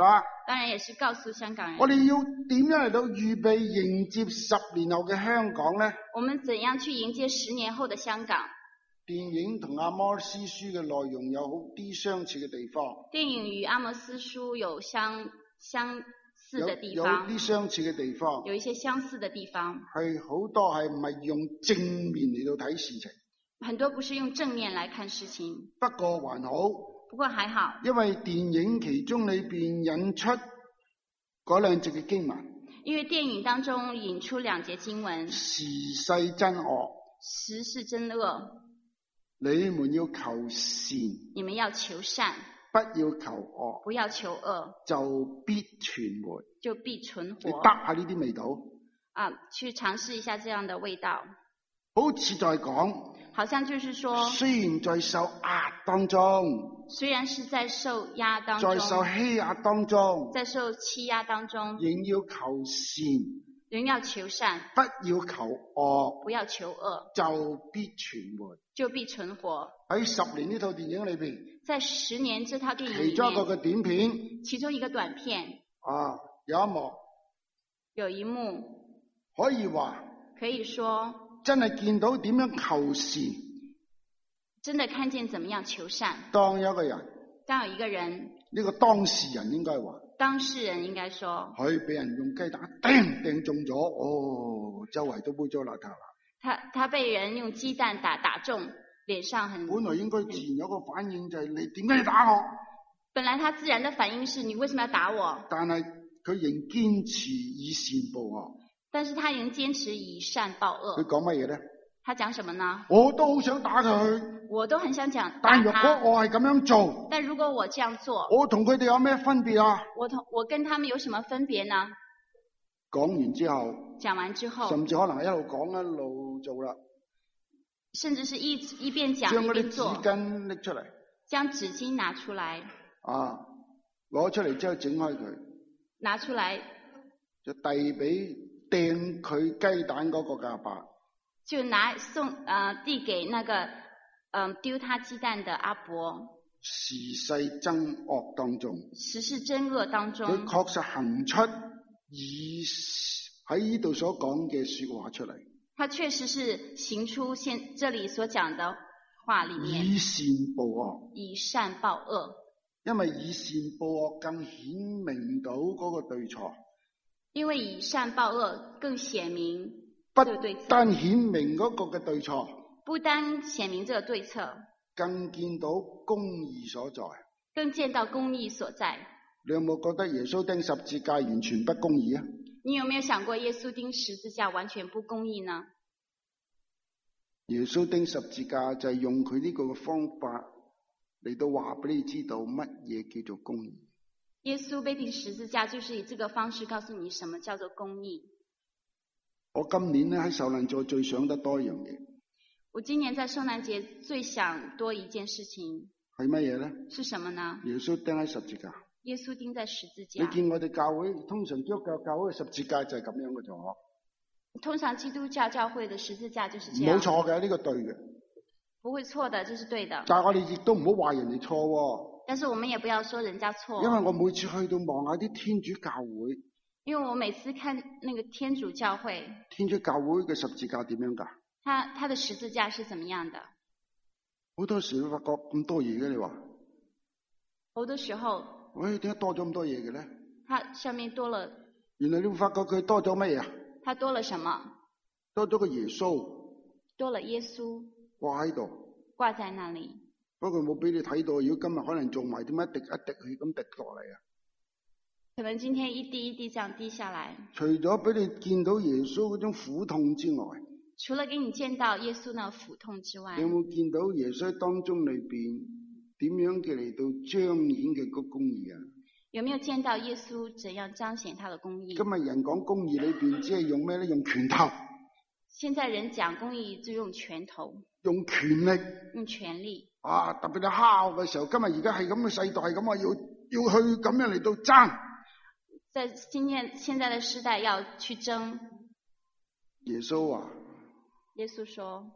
當然也是告訴香港人， 我哋要點樣嚟到預備迎接十年後嘅香港呢？ 我們怎樣去迎接十年後的香港？ 電影同阿摩司書嘅內容有好啲相似嘅地方， 電影與阿摩司書有相相似的地有方， 啲相似嘅地方， 有一些相似的地方， 係好多係唔係用正面嚟到睇事情。 很多不是用正面來看事情， 不過還好， 不過還好， 因為電影其中裏邊引出嗰兩節嘅經文， 因為電影當中引出兩節經文， 時勢真惡， 時勢真惡， 你們要求善， 你們要求善， 不要求惡， 不要求惡， 就必存活。 就必存你活。 得下呢啲味道， 啊，去嘗試一下這樣的味道， 好似在講， 好像就是說， 雖然在受壓當中， 雖然是在受壓當中， 在受欺壓當中， 在受欺壓當中， 仍要求善， 仍要求善， 不要求惡， 不要求惡， 就必存活。 就必存活。 喺十年呢套電影裏邊， 在十年這套電影其中一個裡面， 嘅短片其中一個短片啊，有一幕有一幕可以話可以說真係見到點樣求善。 真的看見怎麼樣求善。 當有一個人， 當有一個人， 呢個當事人應該話， 當事人應該說， 佢俾人用雞蛋掟掟中咗，哦，周圍都污糟邋遢啦。 他他被人用雞蛋打打中，臉上很本來應該自然有個反應就係你點解要打我？ 本來他自然的反應是你為什麼要打我？ 但係佢仍堅持以善報惡。 但是他仍堅持以善報佢惡。 講乜嘢咧？ 他講什麼呢？ 我都好想打佢， 我都很想講但若打他， 果我係咁樣做， 但如果我這樣做， 我同佢哋有咩分別啊？ 我同我跟他們有什麼分別呢？ 講完之後， 講完之後， 甚至可能一路講一路做啦， 甚至是一一邊講將嗰啲一邊做， 紙巾拎出嚟， 將紙巾拿出來， 啊，攞出嚟之後整開佢， 拿出來就遞俾掟佢雞蛋嗰個阿伯。 就拿送呃遞給那個嗯、呃、丟他雞蛋的阿伯。 時勢爭惡當中， 時勢爭惡當中， 佢確實行出以喺呢度所講嘅說話出嚟。 他確實是行出現這裏所講的話裏面， 以善報惡， 以善報惡。 因為以善報惡更顯明到嗰個對錯。 因為以善報惡更顯明不這個對策， 單顯明嗰個嘅對錯， 不單顯明這個對策， 更見到公義所在。 更見到公義所在。 你有冇覺得耶穌釘十字架完全不公義啊？ 你有沒有想過耶穌釘十字架完全不公義呢？ 耶穌釘十字架就係用佢呢個嘅方法嚟到話俾你知道乜嘢叫做公義。 耶穌被釘十字架就是以這個方式告訴你什麼叫做公義。 我今年咧喺受難節最想得多一樣嘢。 我今年在受難節最想多一件事情係乜嘢咧？ 是什麼呢？ 耶穌釘喺十字架。 耶穌釘在十字架。 你見我哋教會通常基督教教會嘅十字架就係咁樣嘅啫。 通常基督教教會的十字架就是這樣。 冇錯嘅，呢個對嘅。 不會錯的，這是對的。 但係我哋亦都唔好話人哋錯喎。 但是我們也不要說人家錯。 因為我每次去到望下啲天主教會。 因為我每次看那個天主教會。 天主教會嘅十字架點樣㗎？ 他他的十字架是怎麼樣的？ 好多時會發覺咁多嘢嘅，你話？ 好多時候。 喂，點解多咗咁多嘢嘅咧？ 它上面多了。 原來你會發覺佢多咗乜嘢啊？ 它多了什麼？ 多咗個耶穌。 多了耶穌。 掛喺度。 掛在那裡。 不過冇俾你睇到，如果今日可能做埋點解一滴一滴血咁滴落嚟啊？ 可能今天一滴一滴這樣滴下來。 除咗俾你見到耶穌嗰種苦痛之外， 除了給你見到耶穌那苦痛之外， 你有冇見到耶穌當中裏邊點樣嘅嚟到彰顯嘅個公義啊？ 有沒有見到耶穌怎樣彰顯他的公義？ 今日人講公義裏邊只係用咩咧？用拳頭。 現在人講公義就用拳頭。 用權力。 用權力。 啊！特別你敲嘅時候，今日而家係咁嘅世代咁啊，要要去咁樣嚟到爭。 在今天現在的時代要去爭。 耶穌話。 耶穌說。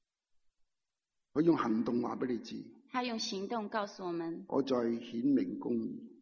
佢用行動話俾你知。 他用行動告訴我們。 我在顯明公義。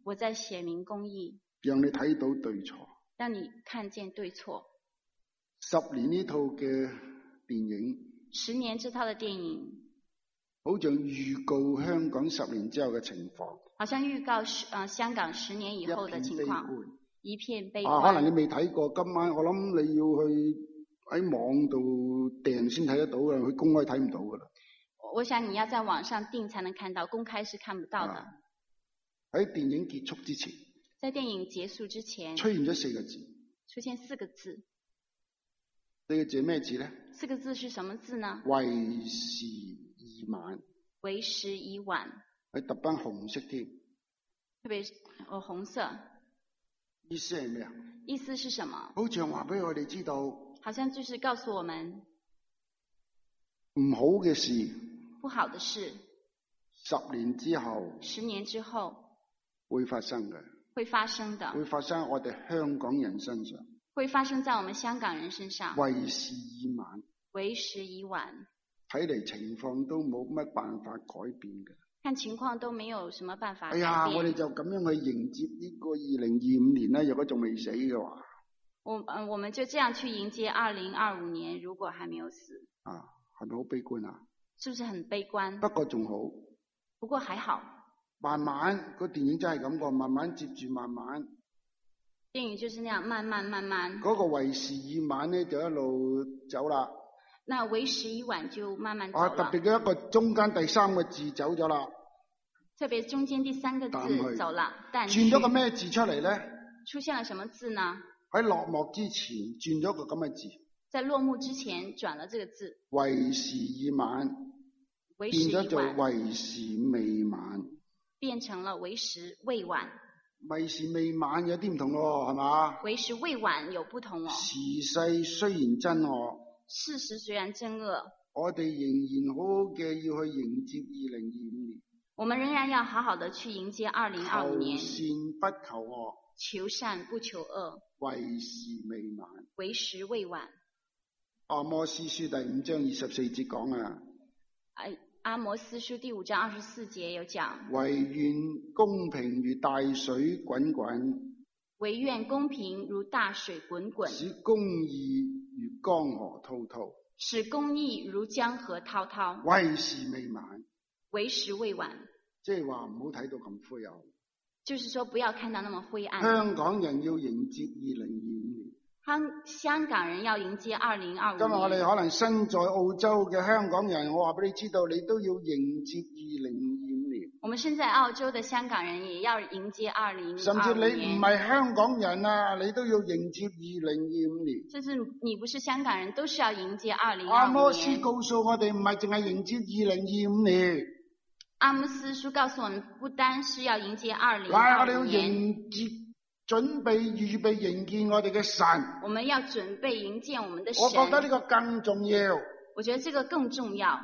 我在寫明公義， 讓你睇到對錯。 讓你看見對錯。 十年呢套嘅電影， 十年這套嘅電影， 好像預告香港十年之後嘅情況。 好像預告十、呃、香港十年以後嘅情況，一片悲觀。 啊，可能你未睇過，今晚我諗你要去喺網度訂先睇得到嘅，佢公開睇唔到噶啦。 我想你要在網上訂才能看到，公開是看不到的。 喺、啊、電影結束之前， 在電影結束之前， 出現咗四個字。 出現四個字。 四個字係咩字呢？ 四個字是什麼字呢？ 為時已晚。 為時已晚。 係特登紅色添。 特別哦紅色。 意思係咩啊？ 意思是什麼？ 好像話俾我哋知道。 好像就是告訴我們唔好嘅事。 不好的事。 十年之後。 十年之後。 會發生嘅。 會發生的。 會發生喺我哋香港人身上。 會發生在我們香港人身上。 為時已晚。 為時已晚。 睇嚟情況都冇乜辦法改變嘅。 看情況都沒有什麼辦法改變。 哎呀，我哋就咁樣去迎接呢個二零二五年啦。如果仲未死嘅話， 我嗯，我們就這樣去迎接二零二五年。如果還沒有死， 啊，係咪好悲觀啊？ 是不是很悲觀？ 不過仲好。 不過還好。 慢慢個電影真係咁個，慢慢接住慢慢。 電影就是那樣，慢慢慢慢。 嗰個為時已晚咧，就一路走啦。 那為時已晚就慢慢走了。 啊，特別嘅一個中間第三個字走咗啦。 特別中間第三個字走了，但是轉咗個咩字出嚟咧？ 出現了什麼字呢？ 喺落幕之前轉咗個咁嘅字。 在落幕之前轉了這個字。 為時已晚。 為時已晚。 變咗做為時未晚。 變成了為時未晚。 為時未晚有啲唔同咯，係嘛？ 為時未晚有不同哦。 時勢雖然真惡。 事實雖然真惡， 我哋仍然好好嘅要去迎接二零二五年。 我們仍然要好好的去迎接二零二五年。 求善不求惡， 求善不求惡， 為時未晚。 為時未晚。 阿摩司書第五章二十四節講啊。 阿摩司書第五章二十四節有講。 惟願公平如大水滾滾。 惟願公平如大水滾滾。 使公義如江河滔滔。 使公義如江河滔滔。 為時未晚。 為時未晚。 即係話唔好睇到咁灰暗。 就是說不要看到那麼灰暗。 香港人要迎接二零二五年。 香香港人要迎接二零二五年。 今日我哋可能身在澳洲嘅香港人，我話俾你知道，你都要迎接二零二五年。 我們身在澳洲的香港人也要迎接二零二五年。 甚至你唔係香港人啊，你都要迎接二零二五年。 甚至你不是香港人，都是要迎接二零二五年。 阿摩司告訴我哋，唔係淨係迎接二零二五年。 阿摩司書告訴我們，不單是要迎接二零二五年。 嗱，我哋要迎接。準備預備迎接我哋嘅神， 我們要準備迎接我們的神。 我覺得呢個更重要。 我覺得這個更重要。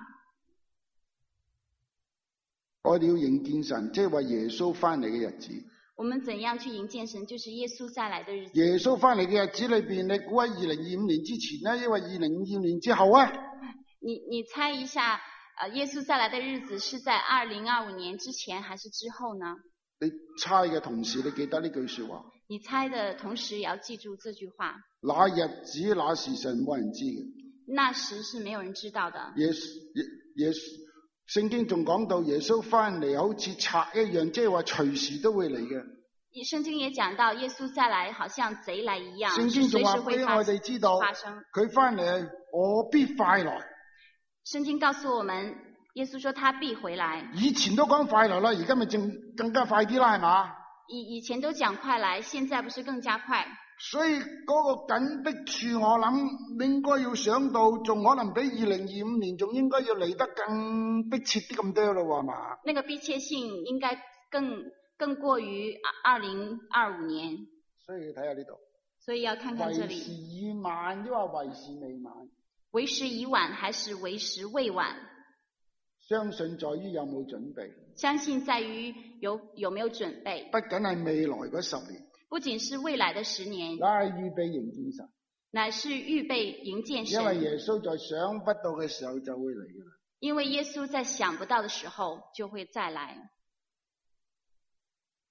我哋要迎接神，即係話耶穌翻嚟嘅日子。 我們怎樣去迎接神？就是耶穌再來的日子。 耶穌翻嚟嘅日子裏邊，你估喺二零二五年之前呢？因為二零二五年之後啊？ 你你猜一下，呃，耶穌再來的日子是在二零二五年之前還是之後呢？ 你猜嘅同時，你記得呢句說話。 你猜的同時也要記住這句話。 那日子那時辰冇人知嘅。 那時是沒有人知道的。 耶耶耶，聖經仲講到耶穌翻嚟好似賊一樣，即係話隨時都會嚟嘅。 聖經也講到耶穌再來好像賊來一樣， 聖經仲話俾我哋知道，佢翻嚟我必快來。 聖經告訴我們，耶穌說他必回來。 以前都講快來啦，而家咪正更加快啲啦，係嘛？ 以以前都講快來，現在不是更加快？ 所以嗰個緊迫處，我諗應該要想到，仲可能比二零二五年仲應該要嚟得更迫切啲咁多咯，係嘛？ 那個迫切性應該更更過於二零二五年。 所以睇下呢度。 所以要看看這裡。為時已晚，抑或為時未晚？ 為時已晚還是為時未晚？ 相信在於有冇準備。 相信在於有有沒有準備。 不僅係未來嗰十年。 不僅是未來的十年。 乃係預備迎接神。 乃是預備迎接神。 因為耶穌在想不到嘅時候就會嚟㗎啦。 因為耶穌在想不到的時候就會再來。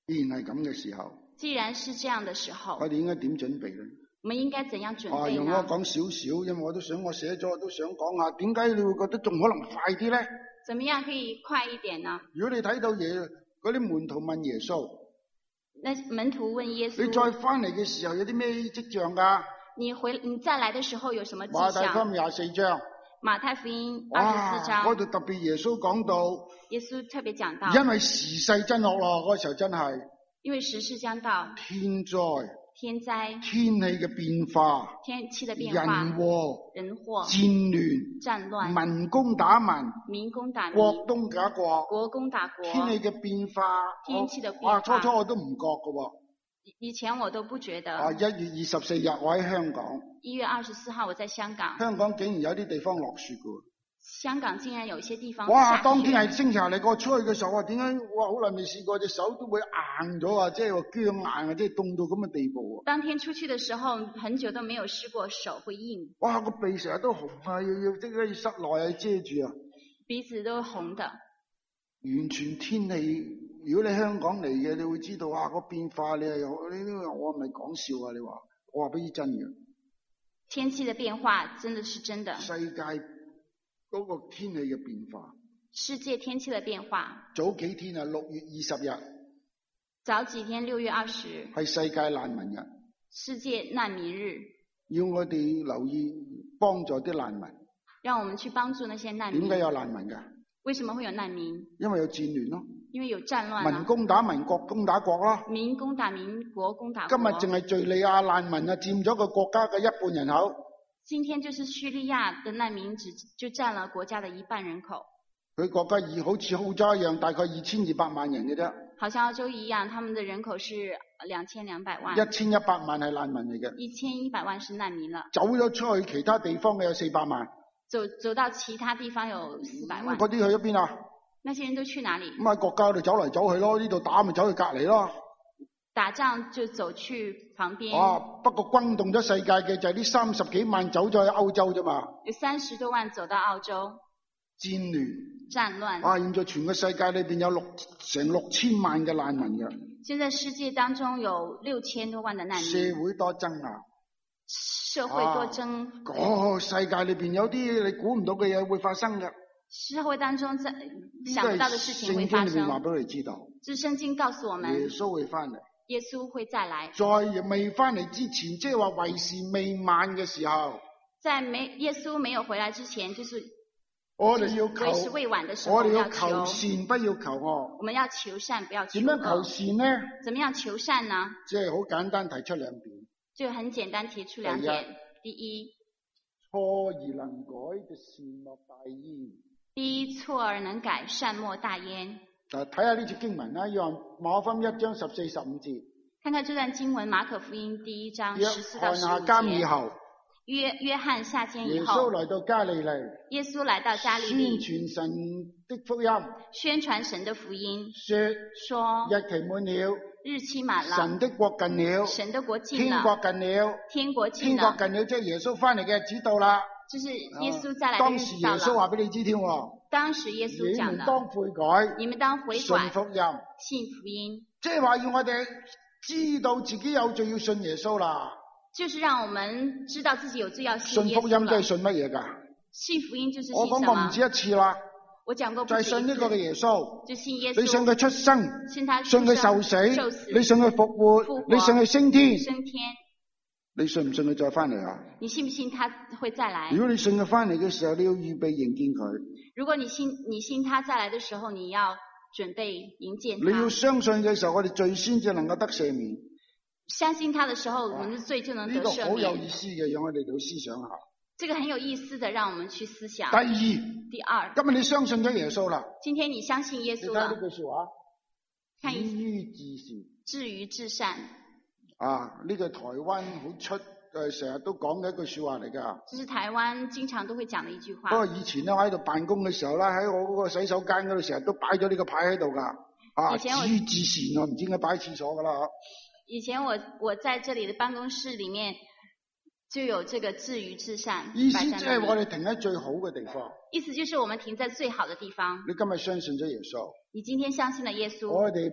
既然係咁嘅時候， 既然是這樣的時候， 我哋應該點準備咧？ 我們應該怎樣準啊， 備用我呢？ 講少少，因為我都想我寫咗，我都想講下，點解你會覺得仲可能快啲咧？ 怎麼樣可以快一點呢？ 如果你睇到耶嗰啲門徒問耶穌， 那門徒問耶穌， 你再翻嚟嘅時候有啲咩跡象㗎？ 你回你再來的時候有什麼馬跡象？ 太福音廿四章， 馬太福音二十四章， 嗰度特別耶穌講到， 耶穌特別講到， 因為時勢真惡咯，嗰時候真係因為時勢將到， 天災、 天災、 天氣嘅變化、 天氣的變人化、 禍、 人禍、 戰亂、 戰亂、 民攻打民、 民攻打民、 國東打國、 國攻打國， 天氣嘅變化， 天氣的變哇！ 化初初我都唔覺㗎喎。 以前我都不覺得。 啊！一月二十四日我喺香港， 一月二十四號我在香港， 香港竟然有啲地方落雪㗎。 香港竟然有一些地方哇！ 下當天係雪。 星期日嚟過出去嘅時候啊，點解哇好耐未試過隻手都會硬咗啊！即係話僵硬啊，即係凍到咁嘅地步啊！ 當天出去的時候，很久都沒有試過手會硬， 哇！個鼻成日都紅啊，要要即係室內啊遮住啊， 鼻子都紅的。 完全天氣。如果你香港嚟嘅，你會知道啊個變化。你係你我唔係講笑啊！你話我話俾你真嘅， 天氣的變化真的是真的。 世界嗰個天氣嘅變化， 世界天氣的變化。 早幾天啊，六月二十日。 早幾天六月二十日係世界難民日， 世界難民日， 要我哋留意幫助啲難民。 讓我們去幫助那些難民。 點解有難民噶？ 為什麼會有難民？ 因為有戰亂咯， 因為有戰亂啊。 民攻打民，國攻打國咯。 民攻打民，國攻打國。 今日淨係敘利亞難民啊，佔咗個國家嘅一半人口。 今天就是敘利亞的難民只就佔了國家的一半人口。 佢國家二好似澳洲一樣，大概二千二百萬人嘅啫。 好像澳洲一樣，他們的人口是兩千兩百萬。 一千一百萬係難民嚟嘅。 一千一百萬是難民了。 走咗出去其他地方嘅有四百萬。 走走到其他地方有四百萬。 嗰啲去咗邊啊？ 那些人都去哪裏？ 咁喺國家度走嚟走去咯，呢度打咪走去隔離咯。 打仗就走去旁邊。 啊！不過轟動咗世界嘅就係呢三十幾萬走咗去歐洲啫嘛。 有三十多萬走到澳洲。 戰亂。 戰亂。 啊！現在全個世界裏邊有六成六千萬嘅難民嘅。 現在世界當中有六千多萬嘅難民。 社會多爭啊！ 社會多爭。 哦，世界裏邊有啲你估唔到嘅嘢會發生嘅。 社會當中在想不到的事情會發生。 聖經裏面話俾你知道。 這聖經告訴我們。 耶穌會翻嚟。 耶穌會再來。 在未翻嚟之前，即係話為時未晚嘅時候。 在沒耶穌沒有回來之前，就是我哋要求。 為時未晚的時候， 我哋要要求善，不要求惡。 我們要求善，不要求惡。 點樣求善呢？ 怎麼樣求善呢？ 即係好簡單提出兩點。 就很簡單提出兩點。第一， 錯而能改，就善莫大焉。 第一，錯而能改，善莫大焉。 嗱，睇下呢節經文啦，約翰馬可福音一章十四十五節。 看看這段經文，馬可福音第一章十四到十五節。 約翰下監以後， 約約翰下監以後， 耶穌來到加利利， 耶穌來到加利利， 宣傳神的福音， 宣傳神的福音， 說說日期滿了， 日期滿了， 神的國近了， 神的國近了， 天國近了， 天國近了， 天國近了，即係耶穌翻嚟嘅日子到啦。 就是耶穌再來的日子到啦。當時耶穌話俾你知添喎。 當時耶穌講的， 你們當悔改， 你們當悔改， 信福音， 信福音， 即係話要我哋知道自己有罪要信耶穌啦。 就是讓我們知道自己有罪要信耶穌。 信福音即係信乜嘢噶？ 信福音就是信什麼？ 我講過唔止一次啦。 我講過不止一次。 就係信呢個嘅耶穌， 就信耶穌。 你信佢出生， 信他信佢受死， 受死， 你信佢復活， 復活， 你信佢升天， 升天。 你信唔信佢再翻嚟啊？ 你信唔信他會再來？ 如果你信佢翻嚟嘅時候，你要預備迎見佢。 如果你信你信他再來的時候，你要準備迎見他。 你要相信嘅時候，我哋罪先至能夠得赦免。 相信他的時候，我們的罪就能得赦免。 呢個好有意思嘅，讓我哋嚟思想下。 這個很有意思的，讓我們去思想。 第二， 第二， 今日你相信咗耶穌啦。 今天你相信耶穌了。 你睇呢句說話， 看至於至善， 至於至善。 啊，呢個台灣好出誒，成日都講嘅一句說話嚟噶。 這是台灣經常都會講的一句話。 不過以前咧，我喺度辦公嘅時候咧，喺我嗰個洗手間嗰度，成日都擺咗呢個牌喺度噶。啊，至於至善，我唔知點解擺喺廁所噶啦。 以前我我在這裡的辦公室裡面就有這個至於至善。 意思即係我哋停喺最好嘅地方。 意思就是我們停在最好的地方。 你今日相信咗耶穌。 你今天相信了耶穌。 我哋不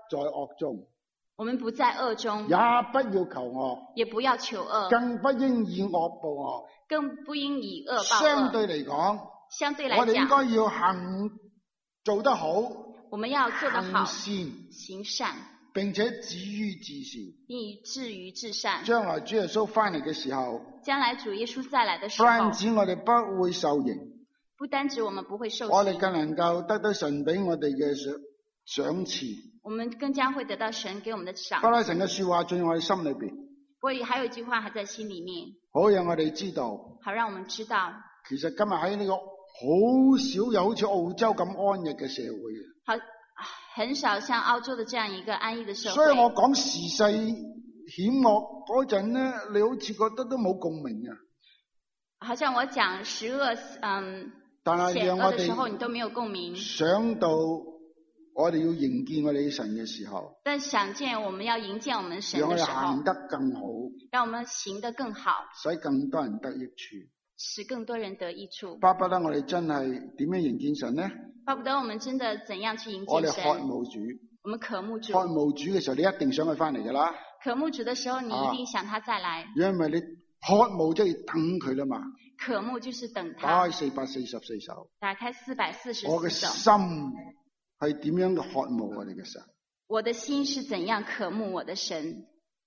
在惡中， 我們不在惡中， 也不要求惡， 也不要求惡， 更不應以惡報惡。 更不應以惡報惡。 相對嚟講， 相對來我哋應講， 該要行做得好， 我們要做得好， 行善， 行善， 並且止於至善。 並至於至善。 將來主耶穌翻嚟嘅時候， 將來主耶穌再來的時不單候， 止我哋不會受刑， 不單止我們不會受我哋刑， 更能夠得到神俾我哋嘅賞賞賜。 我們更加會得到神給我們的賞。 不拉神嘅說話進我哋心裏邊， 所以還有一句話還在心裏面， 好讓我哋知道， 好讓我們知道， 其實今日喺呢個好少有好似澳洲咁安逸嘅社會。 好，很少像澳洲的這樣一個安逸的社會。 所以我講時勢險惡嗰陣咧，你好似覺得都冇共鳴啊。 好像我講十惡，嗯， 但係險讓我惡的時候，你哋都沒有共鳴。 想到我哋要迎見我哋神嘅時候， 但想見我們要迎見我們神讓我哋的時候行，得更好， 讓我們行得更好， 使更多人得益處。 使更多人得益處。 巴不得我哋真係點樣迎見神呢？ 巴不得我們真的怎樣去迎我哋見神？ 渴慕主， 我們渴慕主。 渴慕主嘅時候，你一定想佢翻嚟噶啦， 渴慕主的時候，你一定想他再來。 因為你渴慕即係等佢啦嘛。 渴慕就是等打他。 開四百四十四首， 打開四百四十我嘅四首。 心係點樣嘅渴慕我哋嘅神？ 我的心是怎樣渴慕我的神？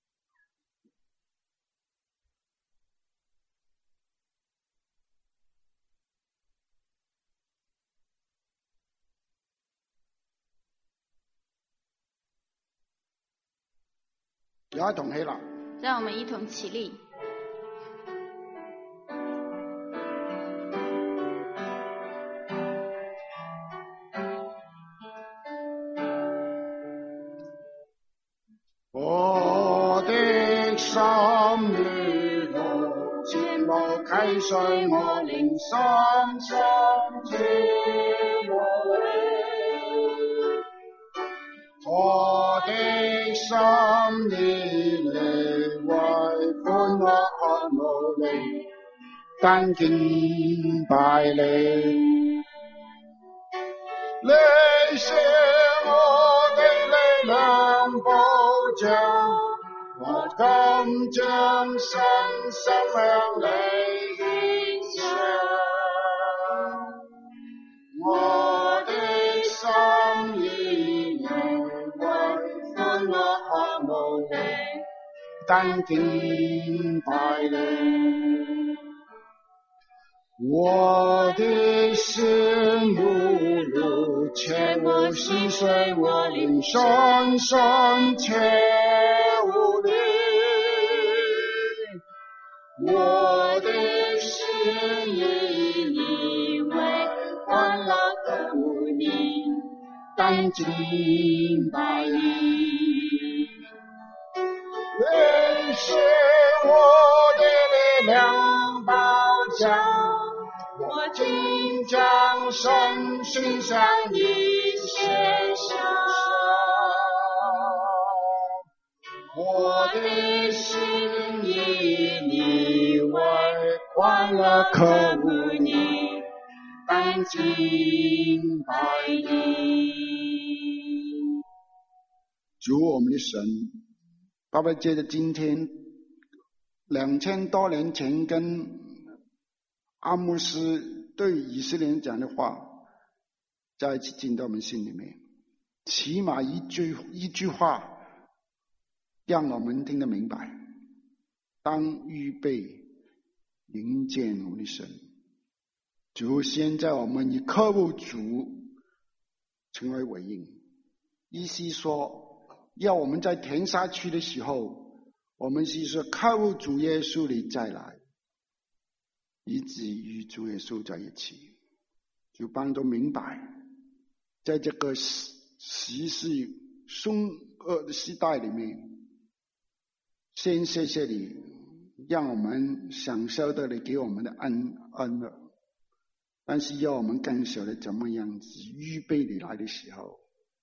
有一同起立。 讓我們一同起立。 我的心如露，切莫溪水，我靈深深知我你。我的心以你為歡樂渴慕你，單敬拜你。你是我的力量保障，我敢將身心向你獻上。我的心以你為歡樂渴慕你，單敬拜你。我的心如露，切無溪水，我靈深深切無你。我的心以你為歡樂渴慕你，單敬拜你。你是我的力量保障，我竟將身心向你獻上。我的心以你為歡樂渴慕你，單敬拜你。主我們的神，爸爸借着今天兩千多年前跟阿牧師對以色列人講的話，再一次進到我們心裏面，起碼一句一句話，讓我們聽得明白。當預備迎見我們的神，主，現在我們以渴慕主成為回應，意思說，要我們在填下去的時候，我們是說渴慕主耶穌你再來，以至與主耶穌在一起，就幫助明白，在這個時事凶惡的時代裏面，先謝謝你，讓我們享受到你給我們的恩恩樂，但是要我們更曉得怎麼樣子預備你來的時候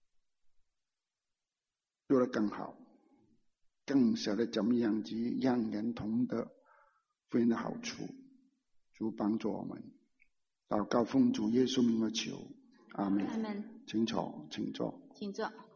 做得更好，更曉得怎麼樣子讓人同得福音的好處。主幫助我們，禱告奉主耶穌名而求，阿門。 阿門。 請坐，請坐。 請坐。